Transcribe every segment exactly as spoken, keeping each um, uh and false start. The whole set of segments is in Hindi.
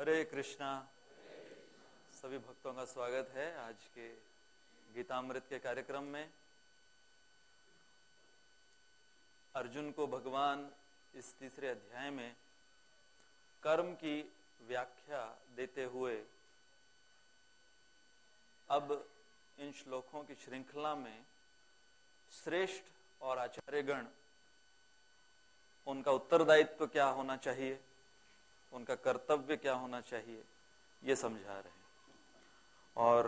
हरे कृष्णा। सभी भक्तों का स्वागत है आज के गीतामृत के कार्यक्रम में। अर्जुन को भगवान इस तीसरे अध्याय में कर्म की व्याख्या देते हुए अब इन श्लोकों की श्रृंखला में श्रेष्ठ और आचार्यगण उनका उत्तरदायित्व क्या होना चाहिए, उनका कर्तव्य क्या होना चाहिए, ये समझा रहे हैं। और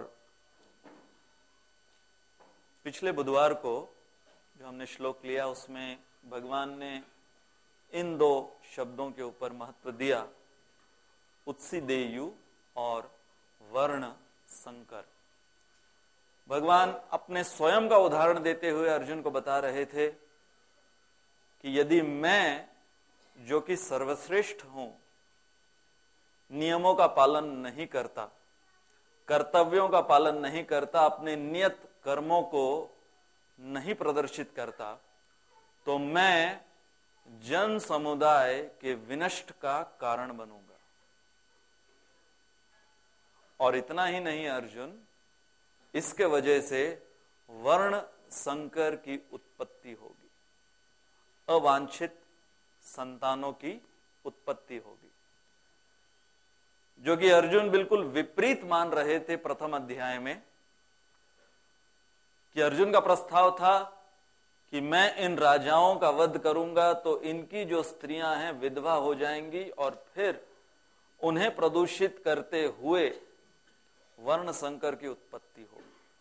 पिछले बुधवार को जो हमने श्लोक लिया उसमें भगवान ने इन दो शब्दों के ऊपर महत्व दिया, उत्सिदेयु और वर्ण संकर। भगवान अपने स्वयं का उदाहरण देते हुए अर्जुन को बता रहे थे कि यदि मैं जो कि सर्वश्रेष्ठ हूं नियमों का पालन नहीं करता, कर्तव्यों का पालन नहीं करता, अपने नियत कर्मों को नहीं प्रदर्शित करता, तो मैं जन समुदाय के विनष्ट का कारण बनूंगा। और इतना ही नहीं अर्जुन, इसके वजह से वर्ण संकर की उत्पत्ति होगी, अवांछित संतानों की उत्पत्ति होगी, जो कि अर्जुन बिल्कुल विपरीत मान रहे थे प्रथम अध्याय में। कि अर्जुन का प्रस्ताव था कि मैं इन राजाओं का वध करूंगा तो इनकी जो स्त्रियां हैं विधवा हो जाएंगी और फिर उन्हें प्रदूषित करते हुए वर्ण संकर की उत्पत्ति होगी।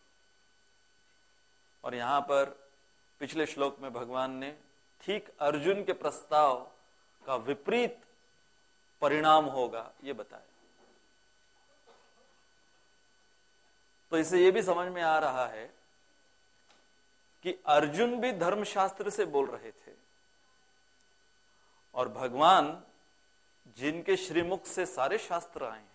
और यहां पर पिछले श्लोक में भगवान ने ठीक अर्जुन के प्रस्ताव का विपरीत परिणाम होगा ये बताया। तो इससे यह भी समझ में आ रहा है कि अर्जुन भी धर्मशास्त्र से बोल रहे थे और भगवान जिनके श्रीमुख से सारे शास्त्र आए हैं,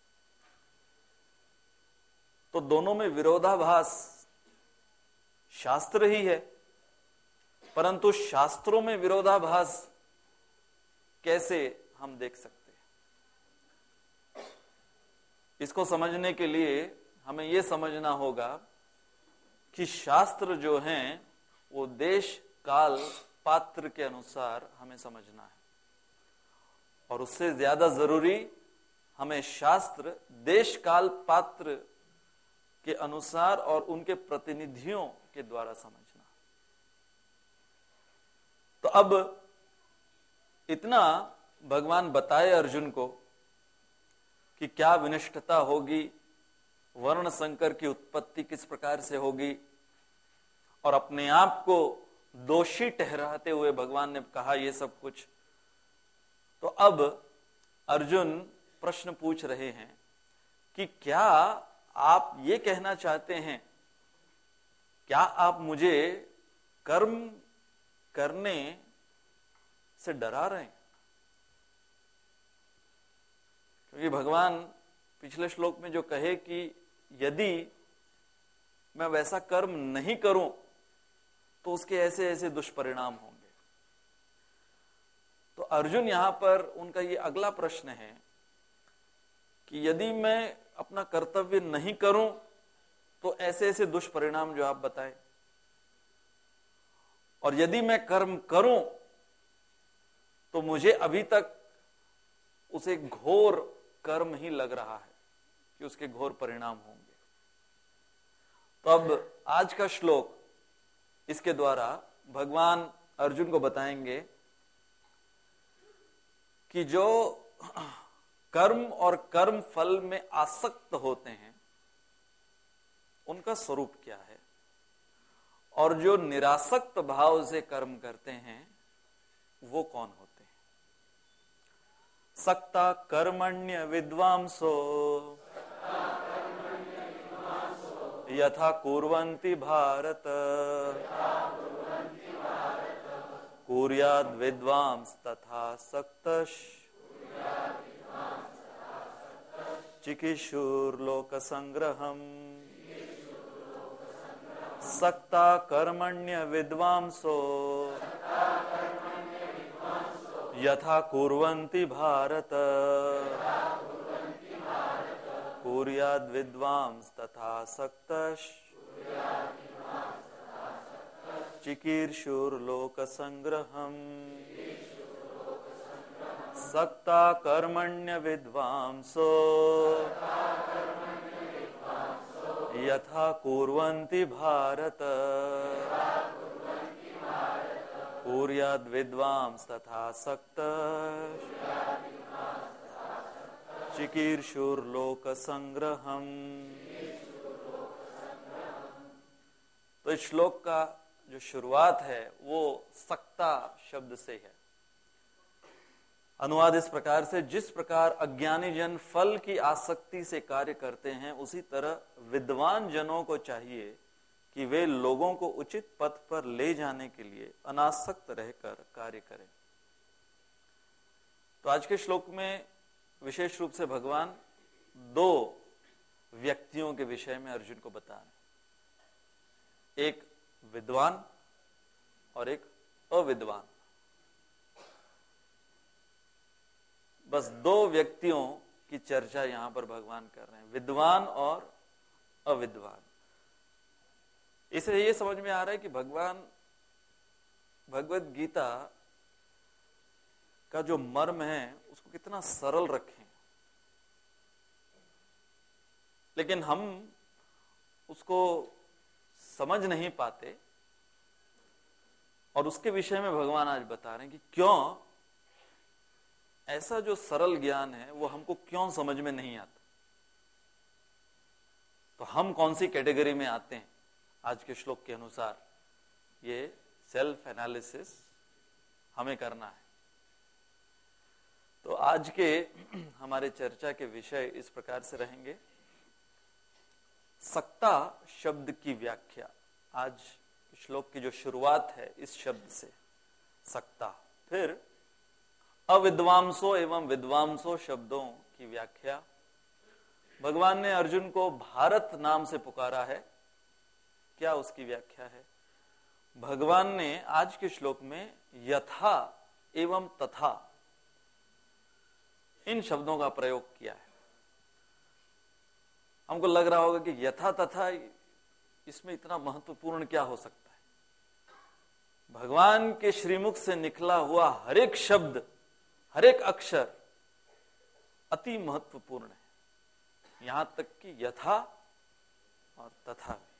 तो दोनों में विरोधाभास शास्त्र ही है। परंतु शास्त्रों में विरोधाभास कैसे हम देख सकते हैं, इसको समझने के लिए हमें यह समझना होगा कि शास्त्र जो हैं वो देश काल पात्र के अनुसार हमें समझना है, और उससे ज्यादा जरूरी हमें शास्त्र देश काल पात्र के अनुसार और उनके प्रतिनिधियों के द्वारा समझना। तो अब इतना भगवान बताए अर्जुन को कि क्या विनष्टता होगी, वर्ण संकर की उत्पत्ति किस प्रकार से होगी, और अपने आप को दोषी ठहराते हुए भगवान ने कहा ये सब कुछ। तो अब अर्जुन प्रश्न पूछ रहे हैं कि क्या आप ये कहना चाहते हैं, क्या आप मुझे कर्म करने से डरा रहे हैं? क्योंकि भगवान पिछले श्लोक में जो कहे कि यदि मैं वैसा कर्म नहीं करूं तो उसके ऐसे ऐसे दुष्परिणाम होंगे। तो अर्जुन यहां पर उनका ये अगला प्रश्न है कि यदि मैं अपना कर्तव्य नहीं करूं तो ऐसे ऐसे दुष्परिणाम जो आप बताएं, और यदि मैं कर्म करूं तो मुझे अभी तक उसे घोर कर्म ही लग रहा है कि उसके घोर परिणाम होंगे। तो अब आज का श्लोक इसके द्वारा भगवान अर्जुन को बताएंगे कि जो कर्म और कर्म फल में आसक्त होते हैं उनका स्वरूप क्या है, और जो निरासक्त भाव से कर्म करते हैं वो कौन होते हैं। सक्ता कर्मण्य विद्वांसो यथा कुर्वन्ति भारत कुर्याद् विद्वांस तथा सक्तश चिकिशुर्लोक संग्रहम्। सक्ता कर्मण्य विद्वांसो यथा कुर्वन्ति भारत कुर्याद् विद्वांस तथा सक्तः चिकीर्षुर्लोक संग्रहम् सक्ता कर्मण्य विद्वांसो यथा कुर्वन्ति भारत कुर्याद् विद्वांस तथा सक्तः चिकीर्षुर्लोक संग्रहम्। तो इस श्लोक का जो शुरुआत है वो सक्ता शब्द से है। अनुवाद इस प्रकार से, जिस प्रकार अज्ञानी जन फल की आसक्ति से कार्य करते हैं, उसी तरह विद्वान जनों को चाहिए कि वे लोगों को उचित पथ पर ले जाने के लिए अनासक्त रहकर कार्य करें। तो आज के श्लोक में विशेष रूप से भगवान दो व्यक्तियों के विषय में अर्जुन को बता रहे, एक विद्वान और एक अविद्वान। बस दो व्यक्तियों की चर्चा यहां पर भगवान कर रहे हैं, विद्वान और अविद्वान। इससे ये समझ में आ रहा है कि भगवान भगवत गीता का जो मर्म है उसको कितना सरल रखें, लेकिन हम उसको समझ नहीं पाते। और उसके विषय में भगवान आज बता रहे हैं कि क्यों ऐसा जो सरल ज्ञान है वो हमको क्यों समझ में नहीं आता। तो हम कौन सी कैटेगरी में आते हैं आज के श्लोक के अनुसार, ये सेल्फ एनालिसिस हमें करना है। तो आज के हमारे चर्चा के विषय इस प्रकार से रहेंगे। सक्ता शब्द की व्याख्या, आज श्लोक की जो शुरुआत है इस शब्द से सक्ता, फिर अविद्वांसो एवं विद्वांसो शब्दों की व्याख्या। भगवान ने अर्जुन को भारत नाम से पुकारा है, क्या उसकी व्याख्या है। भगवान ने आज के श्लोक में यथा एवं तथा इन शब्दों का प्रयोग किया है। हमको लग रहा होगा कि यथा तथा इसमें इतना महत्वपूर्ण क्या हो सकता है। भगवान के श्रीमुख से निकला हुआ हर एक शब्द, हर एक अक्षर अति महत्वपूर्ण है, यहां तक कि यथा और तथा भी।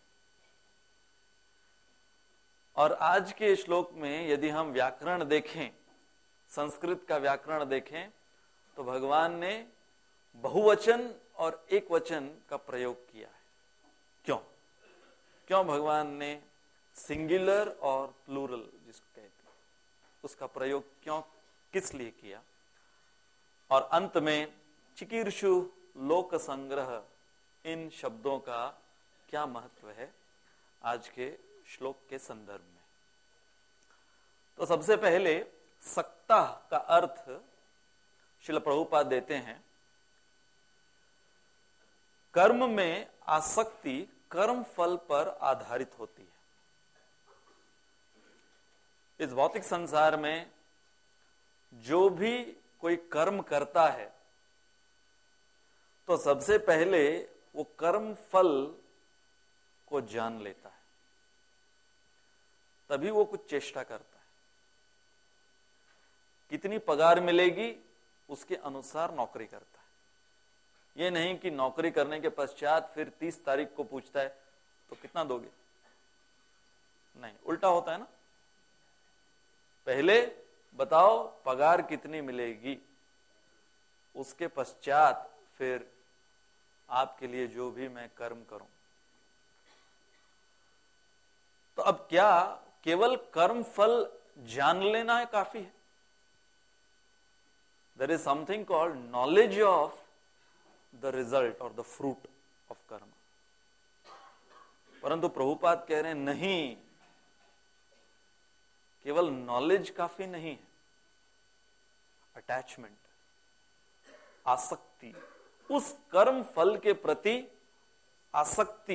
और आज के श्लोक में यदि हम व्याकरण देखें, संस्कृत का व्याकरण देखें, तो भगवान ने बहुवचन और एक वचन का प्रयोग किया है। क्यों क्यों भगवान ने सिंगुलर और प्लूरल जिसको कहते हैं उसका प्रयोग क्यों, किस लिए किया। और अंत में चिकीर्षु लोक संग्रह, इन शब्दों का क्या महत्व है आज के श्लोक के संदर्भ में। तो सबसे पहले सक्ता का अर्थ श्रील प्रभुपाद देते हैं, कर्म में आसक्ति कर्म फल पर आधारित होती है। इस भौतिक संसार में जो भी कोई कर्म करता है तो सबसे पहले वो कर्म फल को जान लेता है, तभी वो कुछ चेष्टा करता है। कितनी पगार मिलेगी उसके अनुसार नौकरी करता है। ये नहीं कि नौकरी करने के पश्चात फिर तीस तारीख को पूछता है तो कितना दोगे, नहीं, उल्टा होता है ना। पहले बताओ पगार कितनी मिलेगी, उसके पश्चात फिर आपके लिए जो भी मैं कर्म करूं। तो अब क्या केवल कर्म फल जान लेना है काफी है? There is something called knowledge of the result or the fruit of karma. परंतु प्रभुपाद कह रहे हैं नहीं, केवल नॉलेज काफी नहीं है। अटैचमेंट, आसक्ति, उस कर्म फल के प्रति आसक्ति।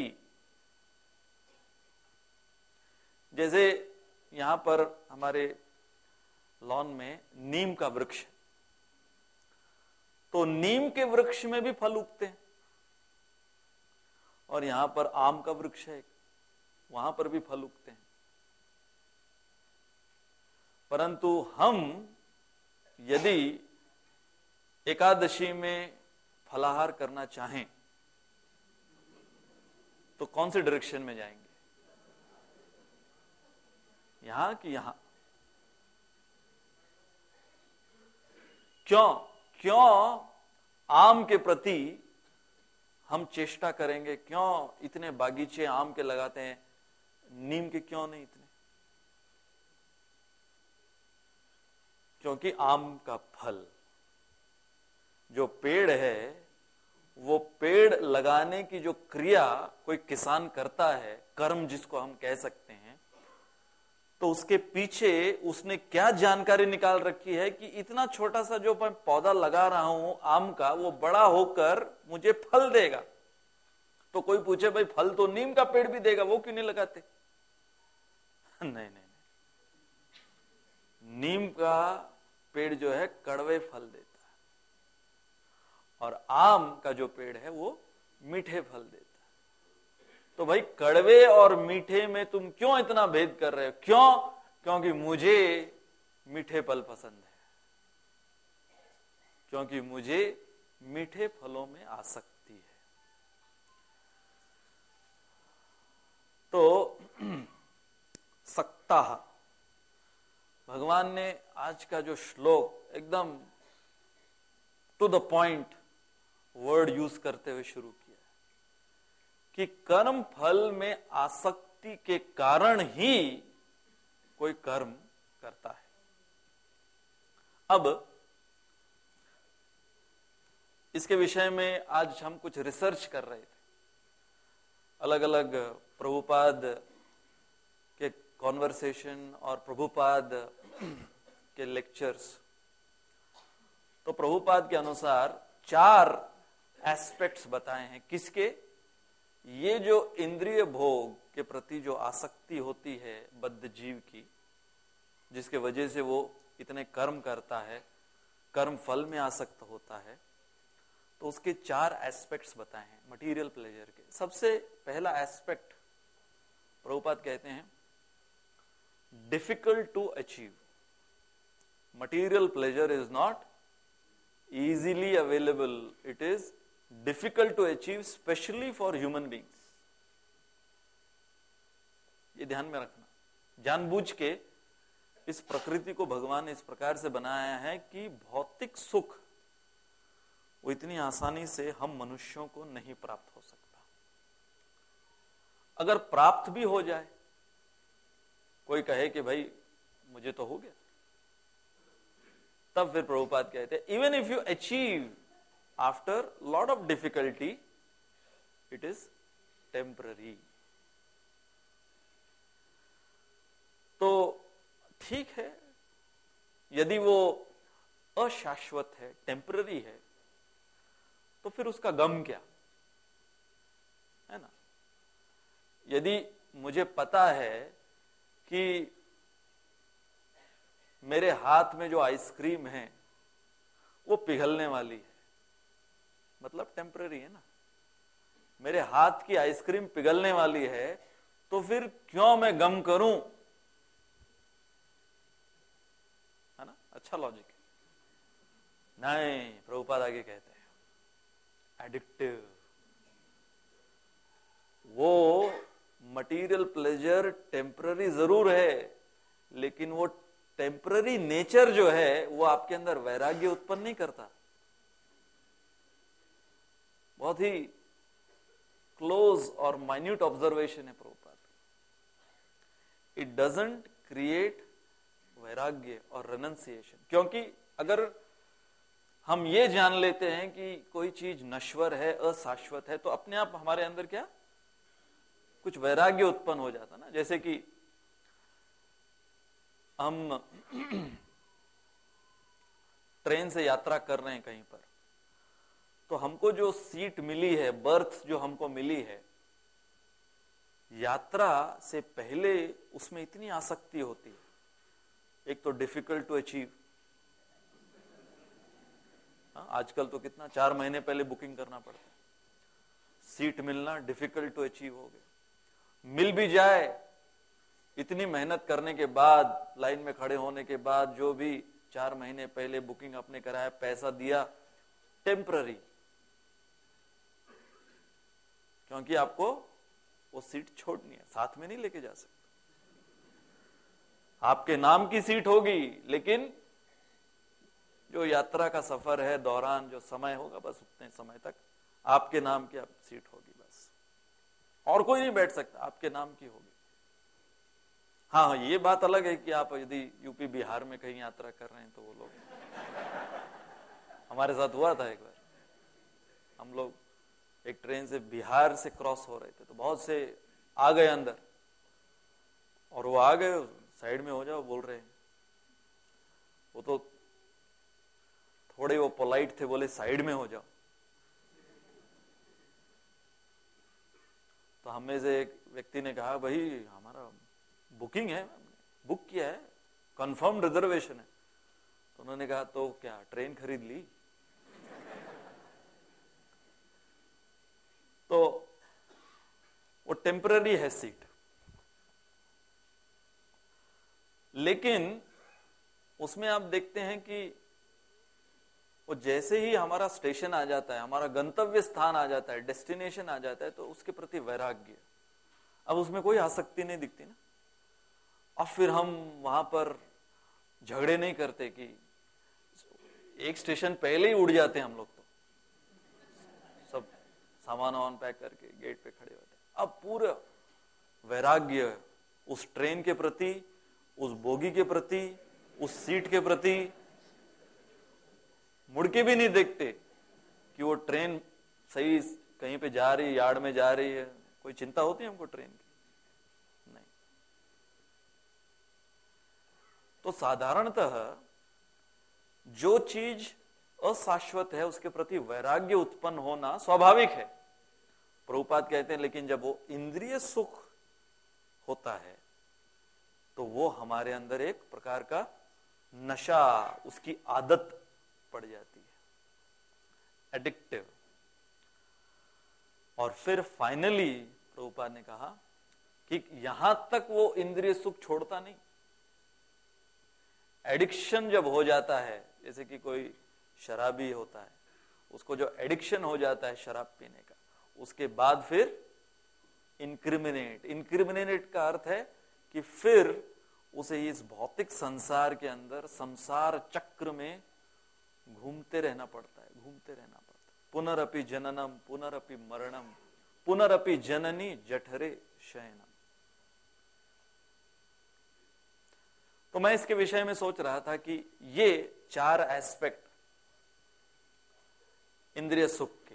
जैसे यहां पर हमारे लॉन में नीम का वृक्ष, तो नीम के वृक्ष में भी फल उगते हैं, और यहां पर आम का वृक्ष है, वहां पर भी फल उगते हैं। परंतु हम यदि एकादशी में फलाहार करना चाहें तो कौन से डायरेक्शन में जाएंगे, यहां कि यहां? क्यों क्यों आम के प्रति हम चेष्टा करेंगे? क्यों इतने बागीचे आम के लगाते हैं, नीम के क्यों नहीं इतने? क्योंकि आम का फल, जो पेड़ है, वो पेड़ लगाने की जो क्रिया कोई किसान करता है, कर्म जिसको हम कह सकते हैं, तो उसके पीछे उसने क्या जानकारी निकाल रखी है कि इतना छोटा सा जो मैं पौधा लगा रहा हूं आम का, वो बड़ा होकर मुझे फल देगा। तो कोई पूछे भाई फल तो नीम का पेड़ भी देगा, वो क्यों नहीं लगाते? नहीं नहीं नहीं, नीम का पेड़ जो है कड़वे फल देता है, और आम का जो पेड़ है वो मीठे फल देता है। तो भाई कड़वे और मीठे में तुम क्यों इतना भेद कर रहे हो? क्यों? क्योंकि मुझे मीठे फल पसंद है, क्योंकि मुझे मीठे फलों में आसक्ति है। तो सक्ताः, भगवान ने आज का जो श्लोक एकदम to the point word use करते हुए शुरू किया कि कर्म फल में आसक्ति के कारण ही कोई कर्म करता है। अब इसके विषय में आज हम कुछ रिसर्च कर रहे थे, अलग अलग प्रभुपाद के कॉन्वर्सेशन और प्रभुपाद के लेक्चर्स। तो प्रभुपाद के अनुसार चार एस्पेक्ट्स बताए हैं किसके, ये जो इंद्रिय भोग के प्रति जो आसक्ति होती है बद्ध जीव की, जिसके वजह से वो इतने कर्म करता है, कर्म फल में आसक्त होता है, तो उसके चार एस्पेक्ट्स बताए हैं मटेरियल प्लेजर के। सबसे पहला एस्पेक्ट प्रभुपाद कहते हैं difficult to achieve. Material pleasure is not easily available, it is difficult to achieve, especially for human beings. ये ध्यान में रखना, जानबूझ के इस प्रकृति को भगवान ने इस प्रकार से बनाया है कि भौतिक सुख वो इतनी आसानी से हम मनुष्यों को नहीं प्राप्त हो सकता। अगर प्राप्त भी हो जाए, कोई कहे कि भाई मुझे तो हो गया, तब फिर प्रभुपाद कहते हैं even if you achieve after lot of difficulty, it is temporary. तो ठीक है, यदि वो अशाश्वत है, टेम्पररी है, तो फिर उसका गम क्या है ना? यदि मुझे पता है कि मेरे हाथ में जो आइसक्रीम है वो पिघलने वाली है, मतलब टेम्पररी है ना, मेरे हाथ की आइसक्रीम पिघलने वाली है, तो फिर क्यों मैं गम करूं, है ना? अच्छा लॉजिक है। नहीं, प्रभुपाद आगे कहते हैं एडिक्टिव। वो मटेरियल प्लेजर टेम्पररी जरूर है, लेकिन वो टेम्पररी नेचर जो है वो आपके अंदर वैराग्य उत्पन्न नहीं करता। बहुत ही क्लोज और माइन्यूट ऑब्जर्वेशन है प्रभुपाद। इट डजंट क्रिएट वैराग्य और रेनंसिएशन, क्योंकि अगर हम ये जान लेते हैं कि कोई चीज नश्वर है, अशाश्वत है, तो अपने आप हमारे अंदर क्या कुछ वैराग्य उत्पन्न हो जाता ना। जैसे कि हम ट्रेन से यात्रा कर रहे हैं कहीं पर, तो हमको जो सीट मिली है, बर्थ जो हमको मिली है, यात्रा से पहले उसमें इतनी आसक्ति होती है। एक तो डिफिकल्ट टू अचीव, आजकल तो कितना चार महीने पहले बुकिंग करना पड़ता है। सीट मिलना डिफिकल्ट टू अचीव हो गया। मिल भी जाए, इतनी मेहनत करने के बाद, लाइन में खड़े होने के बाद, जो भी चार महीने पहले बुकिंग आपने कराया, पैसा दिया, टेम्पररी, क्योंकि आपको वो सीट छोड़नी है, साथ में नहीं लेके जा सकते। आपके नाम की सीट होगी, लेकिन जो यात्रा का सफर है, दौरान जो समय होगा, बस उतने समय तक आपके नाम की आप सीट होगी, बस और कोई नहीं बैठ सकता, आपके नाम की होगी। हाँ, ये बात अलग है कि आप यदि यूपी बिहार में कहीं यात्रा कर रहे हैं तो वो लोग, हमारे साथ हुआ था एक बार, हम लोग एक ट्रेन से बिहार से क्रॉस हो रहे थे, तो बहुत से आ गए अंदर, और वो आ गए, साइड में हो जाओ बोल रहे हैं। वो तो थोड़े वो पोलाइट थे, बोले साइड में हो जाओ। तो हमें से एक व्यक्ति ने कहा, भाई हमारा बुकिंग है, बुक किया है, कंफर्म रिजर्वेशन है। तो उन्होंने कहा, तो क्या ट्रेन खरीद ली? तो वो टेम्पररी है सीट, लेकिन उसमें आप देखते हैं कि वो जैसे ही हमारा स्टेशन आ जाता है, हमारा गंतव्य स्थान आ जाता है, डेस्टिनेशन आ जाता है, तो उसके प्रति वैराग्य, अब उसमें कोई आसक्ति नहीं दिखती ना। अब फिर हम वहां पर झगड़े नहीं करते कि एक स्टेशन पहले ही उड़ जाते हैं हम लोग, तो सब सामान वामान पैक करके गेट पे खड़े होते हैं। अब पूरा वैराग्य उस ट्रेन के प्रति, उस बोगी के प्रति, उस सीट के प्रति, मुड़ के भी नहीं देखते कि वो ट्रेन सही कहीं पे जा रही है, यार्ड में जा रही है, कोई चिंता होती है हमको ट्रेन की? नहीं। तो साधारणतः जो चीज अशाश्वत है उसके प्रति वैराग्य उत्पन्न होना स्वाभाविक है। प्रभुपाद कहते हैं, लेकिन जब वो इंद्रिय सुख होता है तो वो हमारे अंदर एक प्रकार का नशा, उसकी आदत पड़ जाती है, एडिक्टिव। और फिर फाइनली प्रभुपाद ने कहा कि यहां तक वो इंद्रिय सुख छोड़ता नहीं, एडिक्शन जब हो जाता है, जैसे कि कोई शराबी होता है, उसको जो एडिक्शन हो जाता है शराब पीने का, उसके बाद फिर इंक्रिमिनेट, इंक्रिमिनेट का अर्थ है कि फिर उसे इस भौतिक संसार के अंदर, संसार चक्र में घूमते रहना पड़ता है, घूमते रहना पड़ता है। पुनरपि जननम पुनरपि मरणम पुनरपि जननी जठरे शयनम। तो मैं इसके विषय में सोच रहा था कि ये चार एस्पेक्ट इंद्रिय सुख के,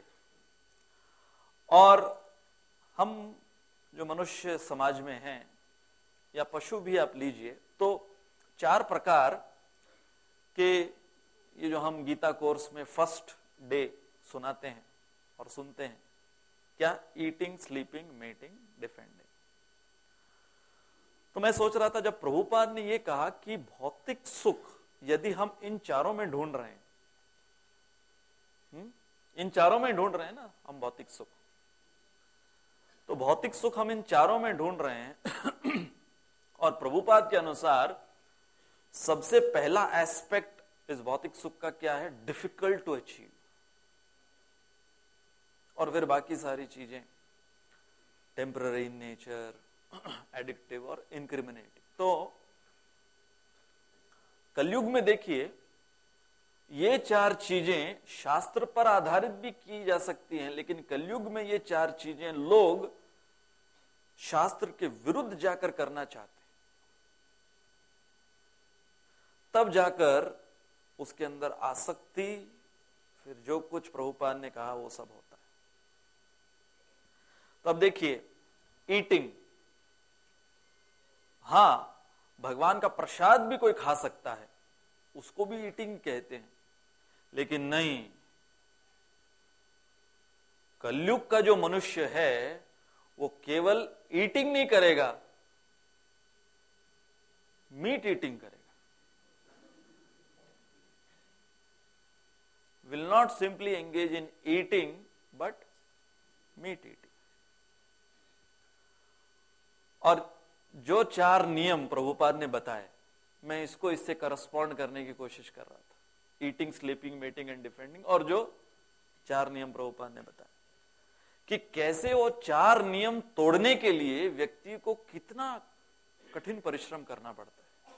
और हम जो मनुष्य समाज में हैं या पशु भी आप लीजिए, तो चार प्रकार के, ये जो हम गीता कोर्स में फर्स्ट डे सुनाते हैं और सुनते हैं, क्या? Eating, sleeping, mating, defending. तो मैं सोच रहा था, जब प्रभुपाद ने ये कहा कि भौतिक सुख यदि हम इन चारों में ढूंढ रहे हैं, हुँ? इन चारों में ढूंढ रहे हैं ना हम भौतिक सुख, तो भौतिक सुख हम इन चारों में ढूंढ रहे हैं और प्रभुपाद के अनुसार सबसे पहला एस्पेक्ट इस भौतिक सुख का क्या है? Difficult to achieve. और फिर बाकी सारी चीजें टेम्पररी इन नेचर, एडिक्टिव और इनक्रिमिनेटिव। तो कलयुग में देखिए, ये चार चीजें शास्त्र पर आधारित भी की जा सकती हैं, लेकिन कलयुग में ये चार चीजें लोग शास्त्र के विरुद्ध जाकर करना चाहते हैं, तब जाकर उसके अंदर आसक्ति, फिर जो कुछ प्रभुपाद ने कहा वो सब होता है। तो अब देखिए, ईटिंग, हां भगवान का प्रसाद भी कोई खा सकता है, उसको भी ईटिंग कहते हैं, लेकिन नहीं, कलयुग का जो मनुष्य है वो केवल ईटिंग नहीं करेगा, मीट ईटिंग करेगा। Will not simply engage in eating but meat eating. और जो चार नियम प्रभुपाद ने बताए, मैं इसको इससे करस्पॉन्ड करने की कोशिश कर रहा था, eating, sleeping, mating and defending. और जो चार नियम प्रभुपाद ने बताए कि कैसे वो चार नियम तोड़ने के लिए व्यक्ति को कितना कठिन परिश्रम करना पड़ता है।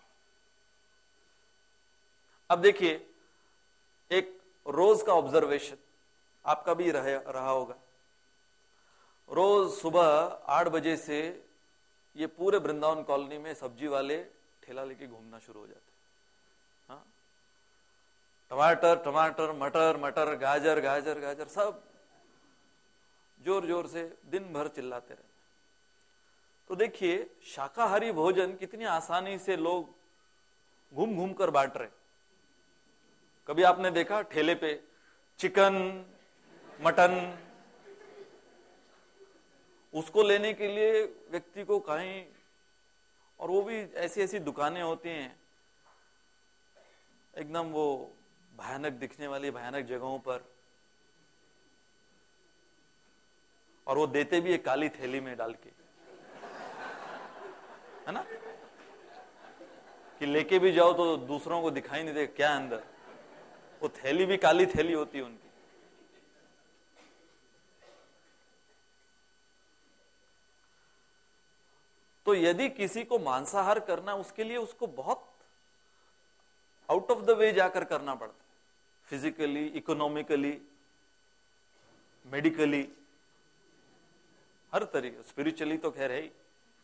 अब देखिए, एक रोज का ऑब्जर्वेशन आपका भी रहे, रहा होगा। रोज सुबह आठ बजे से ये पूरे वृंदावन कॉलोनी में सब्जी वाले ठेला लेके घूमना शुरू हो जाते हैं। हाँ, टमाटर टमाटर, मटर मटर, गाजर गाजर गाजर, सब जोर जोर से दिन भर चिल्लाते रहते। तो देखिए, शाकाहारी भोजन कितनी आसानी से लोग घूम घूम कर बांट रहे। कभी आपने देखा ठेले पे चिकन, मटन, उसको लेने के लिए व्यक्ति को कहीं, और वो भी ऐसी ऐसी दुकानें होती हैं एकदम वो भयानक दिखने वाली भयानक जगहों पर, और वो देते भी एक काली थैली में डाल के, है ना, कि लेके भी जाओ तो दूसरों को दिखाई नहीं दे क्या अंदर। वो थैली भी काली थैली होती है उनकी। तो यदि किसी को मांसाहार करना, उसके लिए उसको बहुत आउट ऑफ द वे जाकर करना पड़ता है, फिजिकली, इकोनॉमिकली, मेडिकली, हर तरीके, स्पिरिचुअली तो खैर है ही।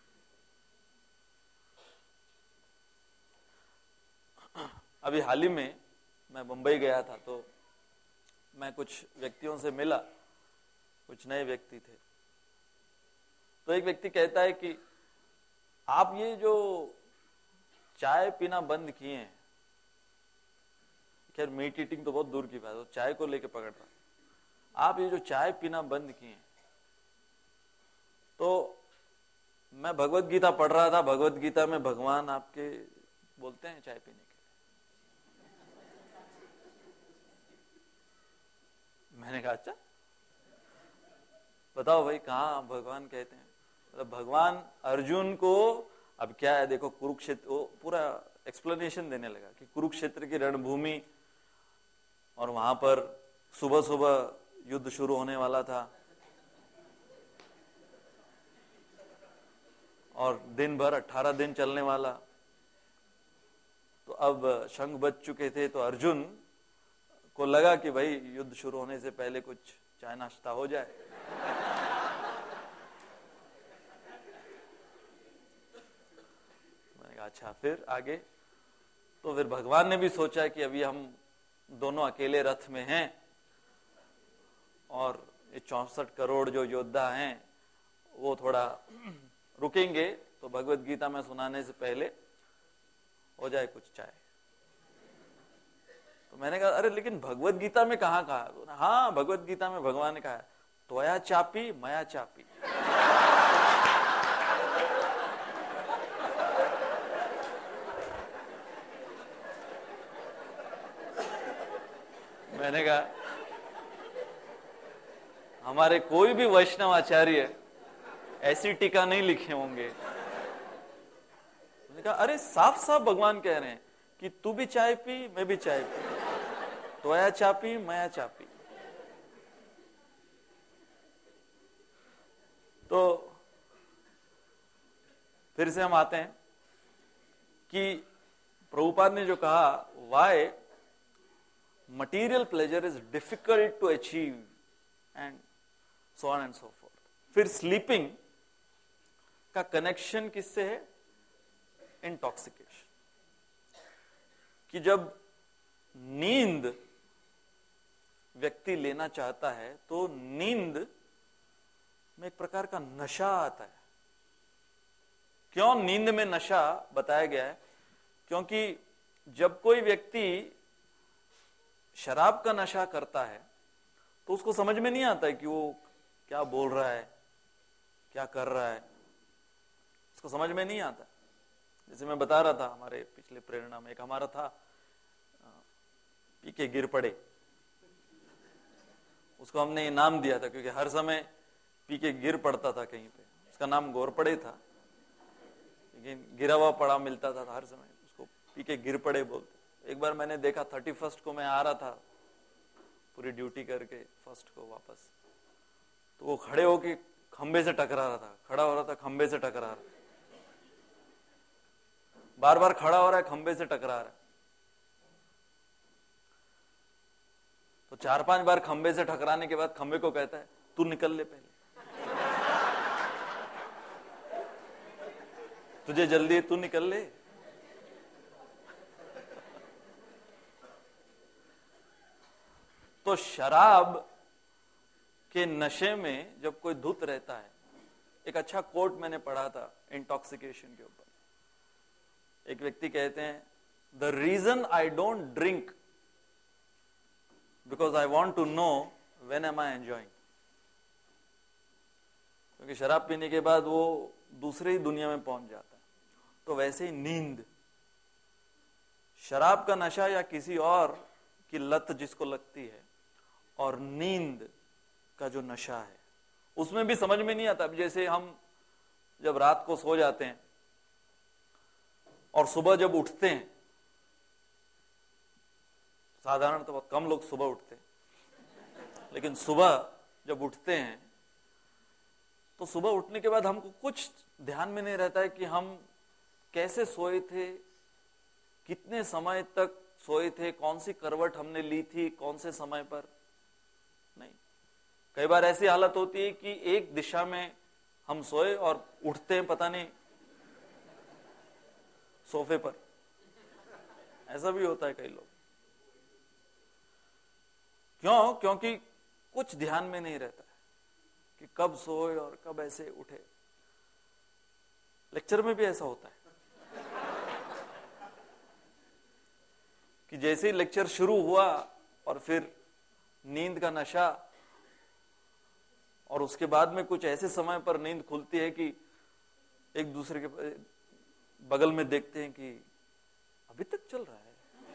अभी हाल ही में मैं मुंबई गया था, तो मैं कुछ व्यक्तियों से मिला, कुछ नए व्यक्ति थे। तो एक व्यक्ति कहता है कि आप ये जो चाय पीना बंद किए हैं, खैर मीट ईटिंग तो बहुत दूर की बात है, तो चाय को लेके पकड़ रहा, आप ये जो चाय पीना बंद किए हैं, तो मैं भगवत गीता पढ़ रहा था, भगवत गीता में भगवान आपके बोलते हैं चाय पीने के। मैंने कहा अच्छा, बताओ भाई कहाँ भगवान कहते हैं। मतलब भगवान अर्जुन को, अब क्या है देखो, कुरुक्षेत्र, वो पूरा एक्सप्लेनेशन देने लगा कि कुरुक्षेत्र की रणभूमि, और वहां पर सुबह सुबह युद्ध शुरू होने वाला था, और दिन भर अठारह दिन चलने वाला। तो अब शंख बज चुके थे, तो अर्जुन को लगा कि भाई युद्ध शुरू होने से पहले कुछ चाय नाश्ता हो जाए। मैंने कहा अच्छा, फिर आगे। तो फिर भगवान ने भी सोचा कि अभी हम दोनों अकेले रथ में हैं, और ये चौसठ करोड़ जो योद्धा हैं वो थोड़ा रुकेंगे, तो भगवत गीता में सुनाने से पहले हो जाए कुछ चाय। तो मैंने कहा अरे लेकिन भगवत गीता में कहाँ कहा? तो हाँ, भगवत गीता में भगवान ने कहा त्वया चापी मया चापी। मैंने कहा हमारे कोई भी वैष्णव आचार्य ऐसी टीका नहीं लिखे होंगे। मैंने कहा अरे साफ साफ भगवान कह रहे हैं कि तू भी चाय पी, मैं भी चाय पी, त्वया चापी मया चापी। तो फिर से हम आते हैं कि प्रभुपाद ने जो कहा, why material pleasure is difficult to achieve and so on and so forth. फिर स्लीपिंग का कनेक्शन किससे है? इंटॉक्सिकेशन। कि जब नींद व्यक्ति लेना चाहता है तो नींद में एक प्रकार का नशा आता है। क्यों नींद में नशा बताया गया है? क्योंकि जब कोई व्यक्ति शराब का नशा करता है तो उसको समझ में नहीं आता है कि वो क्या बोल रहा है, क्या कर रहा है, उसको समझ में नहीं आता। जैसे मैं बता रहा था हमारे पिछले प्रेरणा में, एक हमारा था पी के गिर पड़े, उसको हमने इनाम दिया था, क्योंकि हर समय पी के गिर पड़ता था कहीं पे। उसका नाम घोरपड़े था, लेकिन गिरा हुआ पड़ा मिलता था हर समय, उसको पी के गिर पड़े बोलते। एक बार मैंने देखा, थर्टी फर्स्ट को मैं आ रहा था पूरी ड्यूटी करके फर्स्ट को वापस, तो वो खड़े होके खंबे से टकरा रहा था, खड़ा हो रहा था, खंबे से टकरा रहा, बार बार खड़ा हो रहा है, खंबे से टकरा रहा है। तो चार पांच बार खंबे से टकराने के बाद खंबे को कहता है, तू निकल ले पहले, तुझे जल्दी है, तू निकल ले। तो शराब के नशे में जब कोई धुत रहता है, एक अच्छा कोट मैंने पढ़ा था इंटॉक्सिकेशन के ऊपर। एक व्यक्ति कहते हैं, the reason I don't drink because I want to know when am I enjoying. क्योंकि शराब पीने के बाद वो दूसरे ही दुनिया में पहुंच जाता है। तो वैसे ही नींद, शराब का नशा या किसी और की लत जिसको लगती है, और नींद का जो नशा है, उसमें भी समझ में नहीं आता। जैसे हम जब रात को सो जाते हैं और सुबह जब उठते हैं, साधारण तो बहुत कम लोग सुबह उठते हैं, लेकिन सुबह जब उठते हैं तो सुबह उठने के बाद हमको कुछ ध्यान में नहीं रहता है कि हम कैसे सोए थे, कितने समय तक सोए थे, कौन सी करवट हमने ली थी, कौन से समय पर। नहीं, कई बार ऐसी हालत होती है कि एक दिशा में हम सोए और उठते हैं पता नहीं सोफे पर। ऐसा भी होता है कई लोग। क्यों? क्योंकि कुछ ध्यान में नहीं रहता है कि कब सोए और कब ऐसे उठे। लेक्चर में भी ऐसा होता है कि जैसे ही लेक्चर शुरू हुआ और फिर नींद का नशा, और उसके बाद में कुछ ऐसे समय पर नींद खुलती है कि एक दूसरे के बगल में देखते हैं कि अभी तक चल रहा है।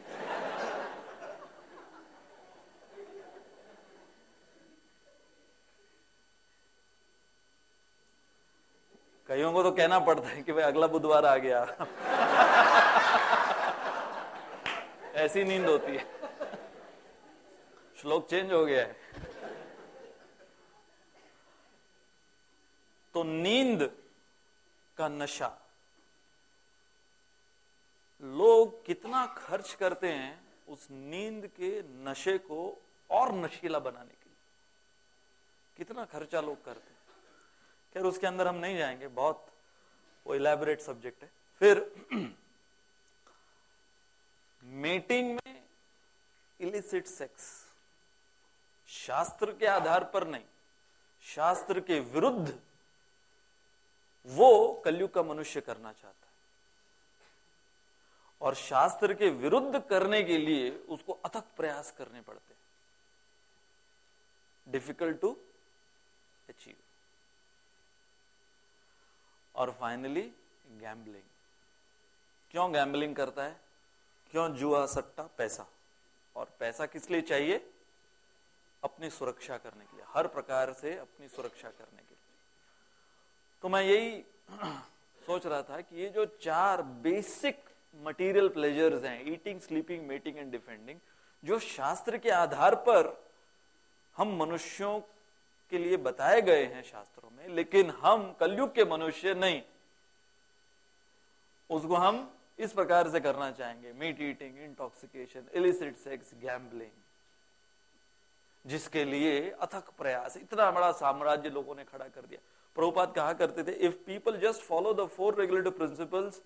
कईयों को तो कहना पड़ता है कि भाई अगला बुधवार आ गया। ऐसी नींद होती है। श्लोक चेंज हो गया है। तो नींद का नशा, लोग कितना खर्च करते हैं उस नींद के नशे को और नशीला बनाने के लिए, कितना खर्चा लोग करते हैं। खैर उसके अंदर हम नहीं जाएंगे, बहुत वो इलैबोरेट सब्जेक्ट है। फिर मेटिंग में इलिसिट सेक्स, शास्त्र के आधार पर नहीं, शास्त्र के विरुद्ध वो कलयुग का मनुष्य करना चाहता है, और शास्त्र के विरुद्ध करने के लिए उसको अथक प्रयास करने पड़ते हैं। Difficult to achieve. और फाइनली गैम्बलिंग। क्यों गैम्बलिंग करता है? क्यों? जुआ, सट्टा, पैसा। और पैसा किस लिए चाहिए? अपनी सुरक्षा करने के लिए, हर प्रकार से अपनी सुरक्षा करने के लिए। तो मैं यही सोच रहा था कि ये जो चार बेसिक मटेरियल प्लेजर्स हैं, eating, sleeping, mating and defending, जो शास्त्र के आधार पर हम मनुष्यों के लिए बताए गए हैं शास्त्रों में, लेकिन हम कलयुग के मनुष्य नहीं, उसको हम इस प्रकार से करना चाहेंगे। Meat eating, intoxication, illicit sex, gambling, जिसके लिए अथक प्रयास, इतना बड़ा साम्राज्य लोगों ने खड़ा कर दिया। प्रभुपाद कहा करते थे, if people just follow the four regulative principles,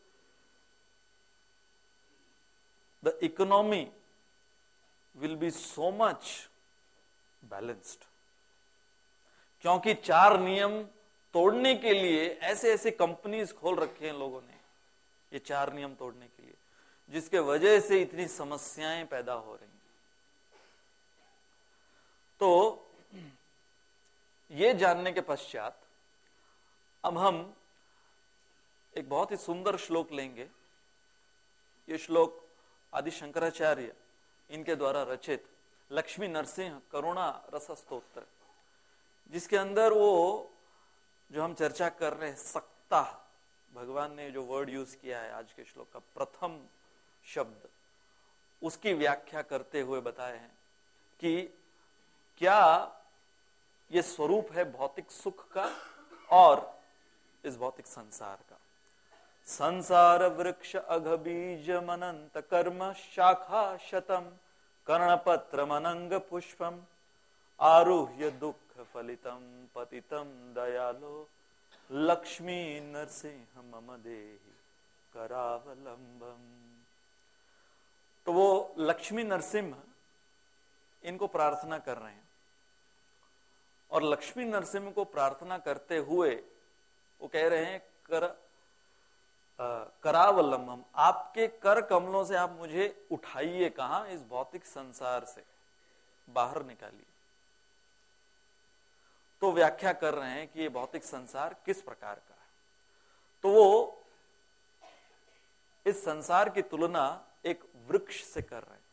the economy will be so much balanced. क्योंकि चार नियम तोड़ने के लिए ऐसे ऐसे कंपनीज खोल रखे हैं लोगों ने, ये चार नियम तोड़ने के लिए, जिसके वजह से इतनी समस्याएं पैदा हो रही हैं। तो ये जानने के पश्चात अब हम एक बहुत ही सुंदर श्लोक लेंगे। ये श्लोक आदि शंकराचार्य इनके द्वारा रचित लक्ष्मी नरसिंह करुणा रस स्तोत्र, जिसके अंदर वो जो हम चर्चा कर रहे हैं सक्ता, भगवान ने जो वर्ड यूज किया है आज के श्लोक का प्रथम शब्द, उसकी व्याख्या करते हुए बताए हैं कि क्या ये स्वरूप है भौतिक सुख का और इस भौतिक संसार का। संसार वृक्ष अघ बीज मनंत कर्म शाखा शतम कर्णपत्र मनंग पुष्पम आरुह्य दुख फलितम पतितम दयालो लक्ष्मी नरसिंह मम देहि करावलंबम। तो वो लक्ष्मी नरसिंह इनको प्रार्थना कर रहे हैं और लक्ष्मी नरसिंह को प्रार्थना करते हुए वो कह रहे हैं कर करावलंबम, आपके कर कमलों से आप मुझे उठाइए, कहां, इस भौतिक संसार से बाहर निकालिए। तो व्याख्या कर रहे हैं कि ये भौतिक संसार किस प्रकार का है। तो वो इस संसार की तुलना एक वृक्ष से कर रहे हैं,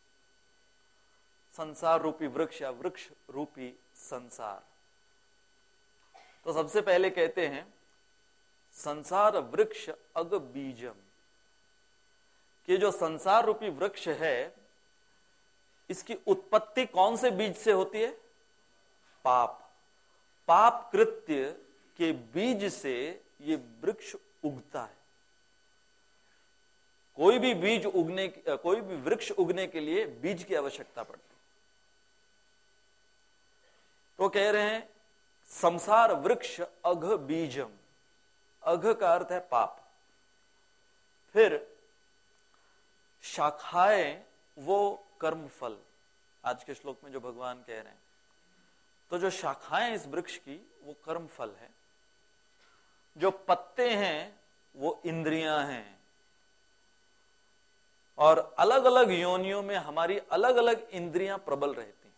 संसार रूपी वृक्ष या वृक्ष रूपी संसार। तो सबसे पहले कहते हैं संसार वृक्ष अग बीजम, कि जो संसार रूपी वृक्ष है इसकी उत्पत्ति कौन से बीज से होती है? पाप। पाप कृत्य के बीज से ये वृक्ष उगता है। कोई भी बीज उगने कोई भी वृक्ष उगने के लिए बीज की आवश्यकता पड़ती है। तो कह रहे हैं संसार वृक्ष अघ बीजम, अघ का अर्थ है पाप। फिर शाखाएं वो कर्म फल, आज के श्लोक में जो भगवान कह रहे हैं, तो जो शाखाएं इस वृक्ष की वो कर्म फल है, जो पत्ते हैं वो इंद्रियां हैं, और अलग अलग योनियों में हमारी अलग अलग इंद्रियां प्रबल रहती हैं।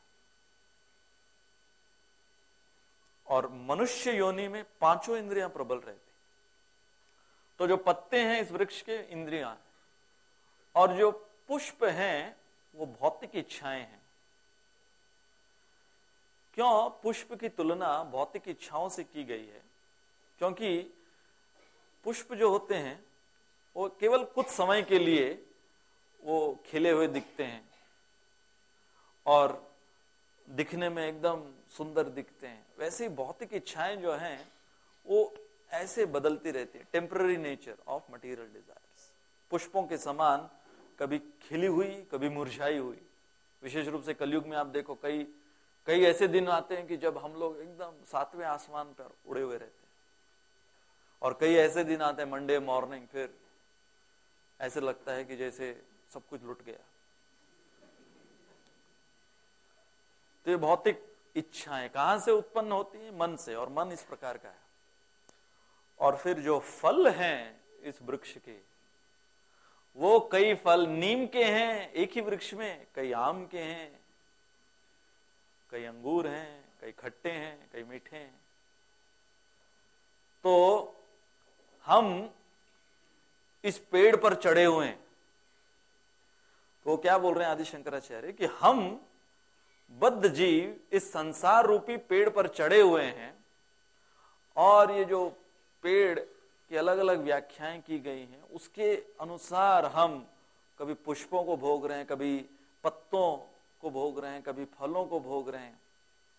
और मनुष्य योनि में पांचों इंद्रियां प्रबल रहती। तो जो पत्ते हैं इस वृक्ष के इंद्रियां, और जो पुष्प हैं वो भौतिक इच्छाएं हैं। क्यों पुष्प की तुलना भौतिक इच्छाओं से की गई है? क्योंकि पुष्प जो होते हैं वो केवल कुछ समय के लिए वो खिले हुए दिखते हैं और दिखने में एकदम सुंदर दिखते हैं। वैसे ही भौतिक इच्छाएं जो हैं वो ऐसे बदलती रहती है, temporary nature of material desires. पुष्पों के समान कभी खिली हुई, कभी मुरझाई हुई। विशेष रूप से कलयुग में आप देखो, कई कई ऐसे दिन आते हैं कि जब हम लोग एकदम सातवें आसमान पर उड़े हुए रहते हैं, और कई ऐसे दिन आते हैं मंडे मॉर्निंग, फिर ऐसे लगता है कि जैसे सब कुछ लुट गया। तो ये भौतिक इच्छाएं कहां से उत्पन्न होती है? मन से, और मन इस प्रकार का है। और फिर जो फल हैं इस वृक्ष के, वो कई फल नीम के हैं एक ही वृक्ष में, कई आम के हैं, कई अंगूर हैं, कई खट्टे हैं, कई मीठे हैं। तो हम इस पेड़ पर चढ़े हुए हैं। तो क्या बोल रहे हैं आदि शंकराचार्य कि हम बद्ध जीव इस संसार रूपी पेड़ पर चढ़े हुए हैं, और ये जो पेड़ की अलग अलग व्याख्याएं की गई हैं उसके अनुसार हम कभी पुष्पों को भोग रहे हैं, कभी पत्तों को भोग रहे हैं, कभी फलों को भोग रहे हैं।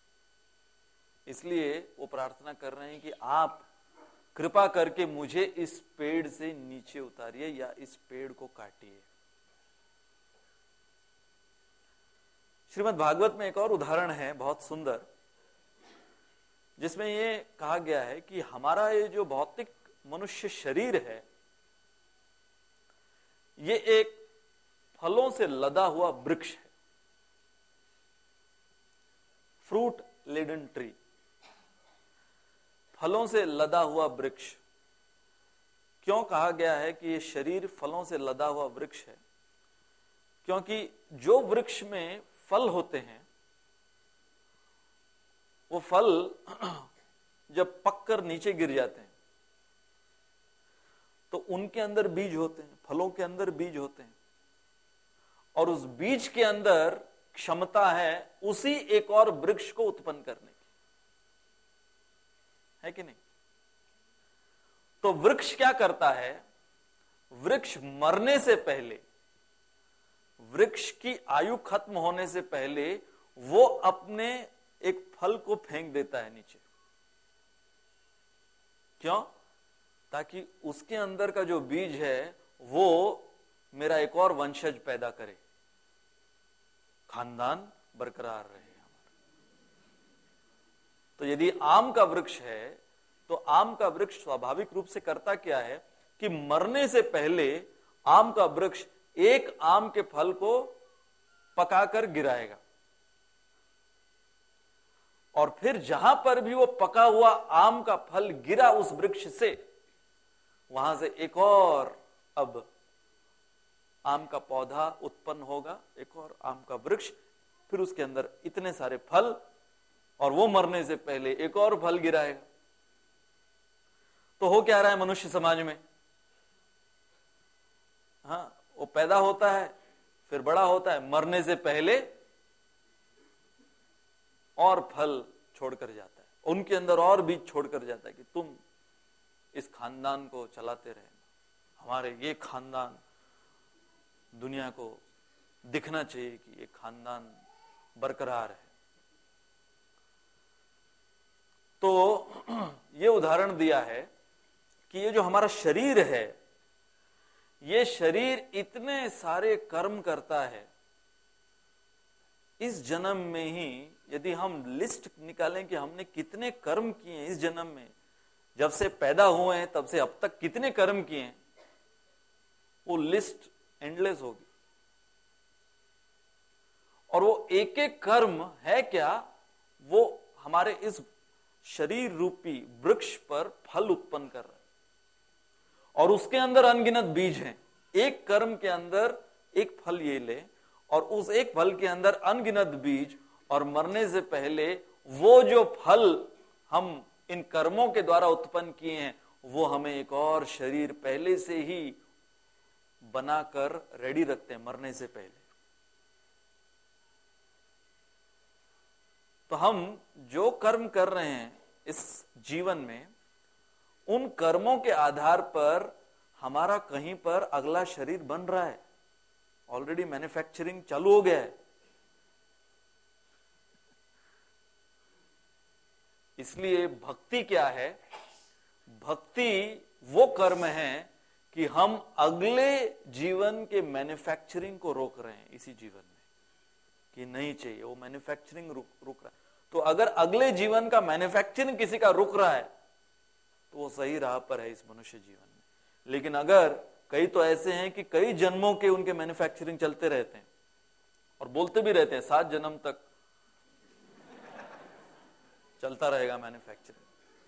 इसलिए वो प्रार्थना कर रहे हैं कि आप कृपा करके मुझे इस पेड़ से नीचे उतारिए या इस पेड़ को काटिए। श्रीमद् भागवत में एक और उदाहरण है बहुत सुंदर, जिसमें ये कहा गया है कि हमारा ये जो भौतिक मनुष्य शरीर है, ये एक फलों से लदा हुआ वृक्ष है, फ्रूट लेडन ट्री, फलों से लदा हुआ वृक्ष। क्यों कहा गया है कि ये शरीर फलों से लदा हुआ वृक्ष है? क्योंकि जो वृक्ष में फल होते हैं, वो फल जब पककर नीचे गिर जाते हैं तो उनके अंदर बीज होते हैं, फलों के अंदर बीज होते हैं, और उस बीज के अंदर क्षमता है उसी एक और वृक्ष को उत्पन्न करने की, है कि नहीं? तो वृक्ष क्या करता है? वृक्ष मरने से पहले, वृक्ष की आयु खत्म होने से पहले वो अपने एक फल को फेंक देता है नीचे। क्यों? ताकि उसके अंदर का जो बीज है वो मेरा एक और वंशज पैदा करे, खानदान बरकरार रहे हमारा। तो यदि आम का वृक्ष है तो आम का वृक्ष स्वाभाविक रूप से करता क्या है कि मरने से पहले आम का वृक्ष एक आम के फल को पकाकर गिराएगा, और फिर जहां पर भी वो पका हुआ आम का फल गिरा उस वृक्ष से, वहां से एक और अब आम का पौधा उत्पन्न होगा, एक और आम का वृक्ष, फिर उसके अंदर इतने सारे फल, और वो मरने से पहले एक और फल गिराएगा। तो हो क्या रहा है मनुष्य समाज में? हाँ, वो पैदा होता है, फिर बड़ा होता है, मरने से पहले और फल छोड़कर जाता है, उनके अंदर और बीज छोड़कर जाता है कि तुम इस खानदान को चलाते रहना, हमारे ये खानदान दुनिया को दिखना चाहिए कि ये खानदान बरकरार है। तो ये उदाहरण दिया है कि ये जो हमारा शरीर है, ये शरीर इतने सारे कर्म करता है। इस जन्म में ही यदि हम लिस्ट निकालें कि हमने कितने कर्म किए हैं इस जन्म में, जब से पैदा हुए हैं तब से अब तक कितने कर्म किए हैं, वो लिस्ट एंडलेस होगी। और वो एक एक कर्म है क्या, वो हमारे इस शरीर रूपी वृक्ष पर फल उत्पन्न कर रहा है, और उसके अंदर अनगिनत बीज हैं। एक कर्म के अंदर एक फल ये ले, और उस एक फल के अंदर अनगिनत बीज, और मरने से पहले वो जो फल हम इन कर्मों के द्वारा उत्पन्न किए हैं, वो हमें एक और शरीर पहले से ही बनाकर रेडी रखते हैं मरने से पहले। तो हम जो कर्म कर रहे हैं इस जीवन में, उन कर्मों के आधार पर हमारा कहीं पर अगला शरीर बन रहा है, ऑलरेडी मैन्युफैक्चरिंग चालू हो गया है। इसलिए भक्ति क्या है? भक्ति वो कर्म है कि हम अगले जीवन के मैन्युफैक्चरिंग को रोक रहे हैं इसी जीवन में, कि नहीं चाहिए, वो मैन्युफैक्चरिंग रुक रुक रहा है। तो अगर अगले जीवन का मैन्युफैक्चरिंग किसी का रुक रहा है तो वो सही राह पर है इस मनुष्य जीवन में। लेकिन अगर कई तो ऐसे हैं कि कई जन्मों के उनके मैन्युफैक्चरिंग चलते रहते हैं और बोलते भी रहते हैं सात जन्म तक चलता रहेगा मैन्युफैक्चरिंग।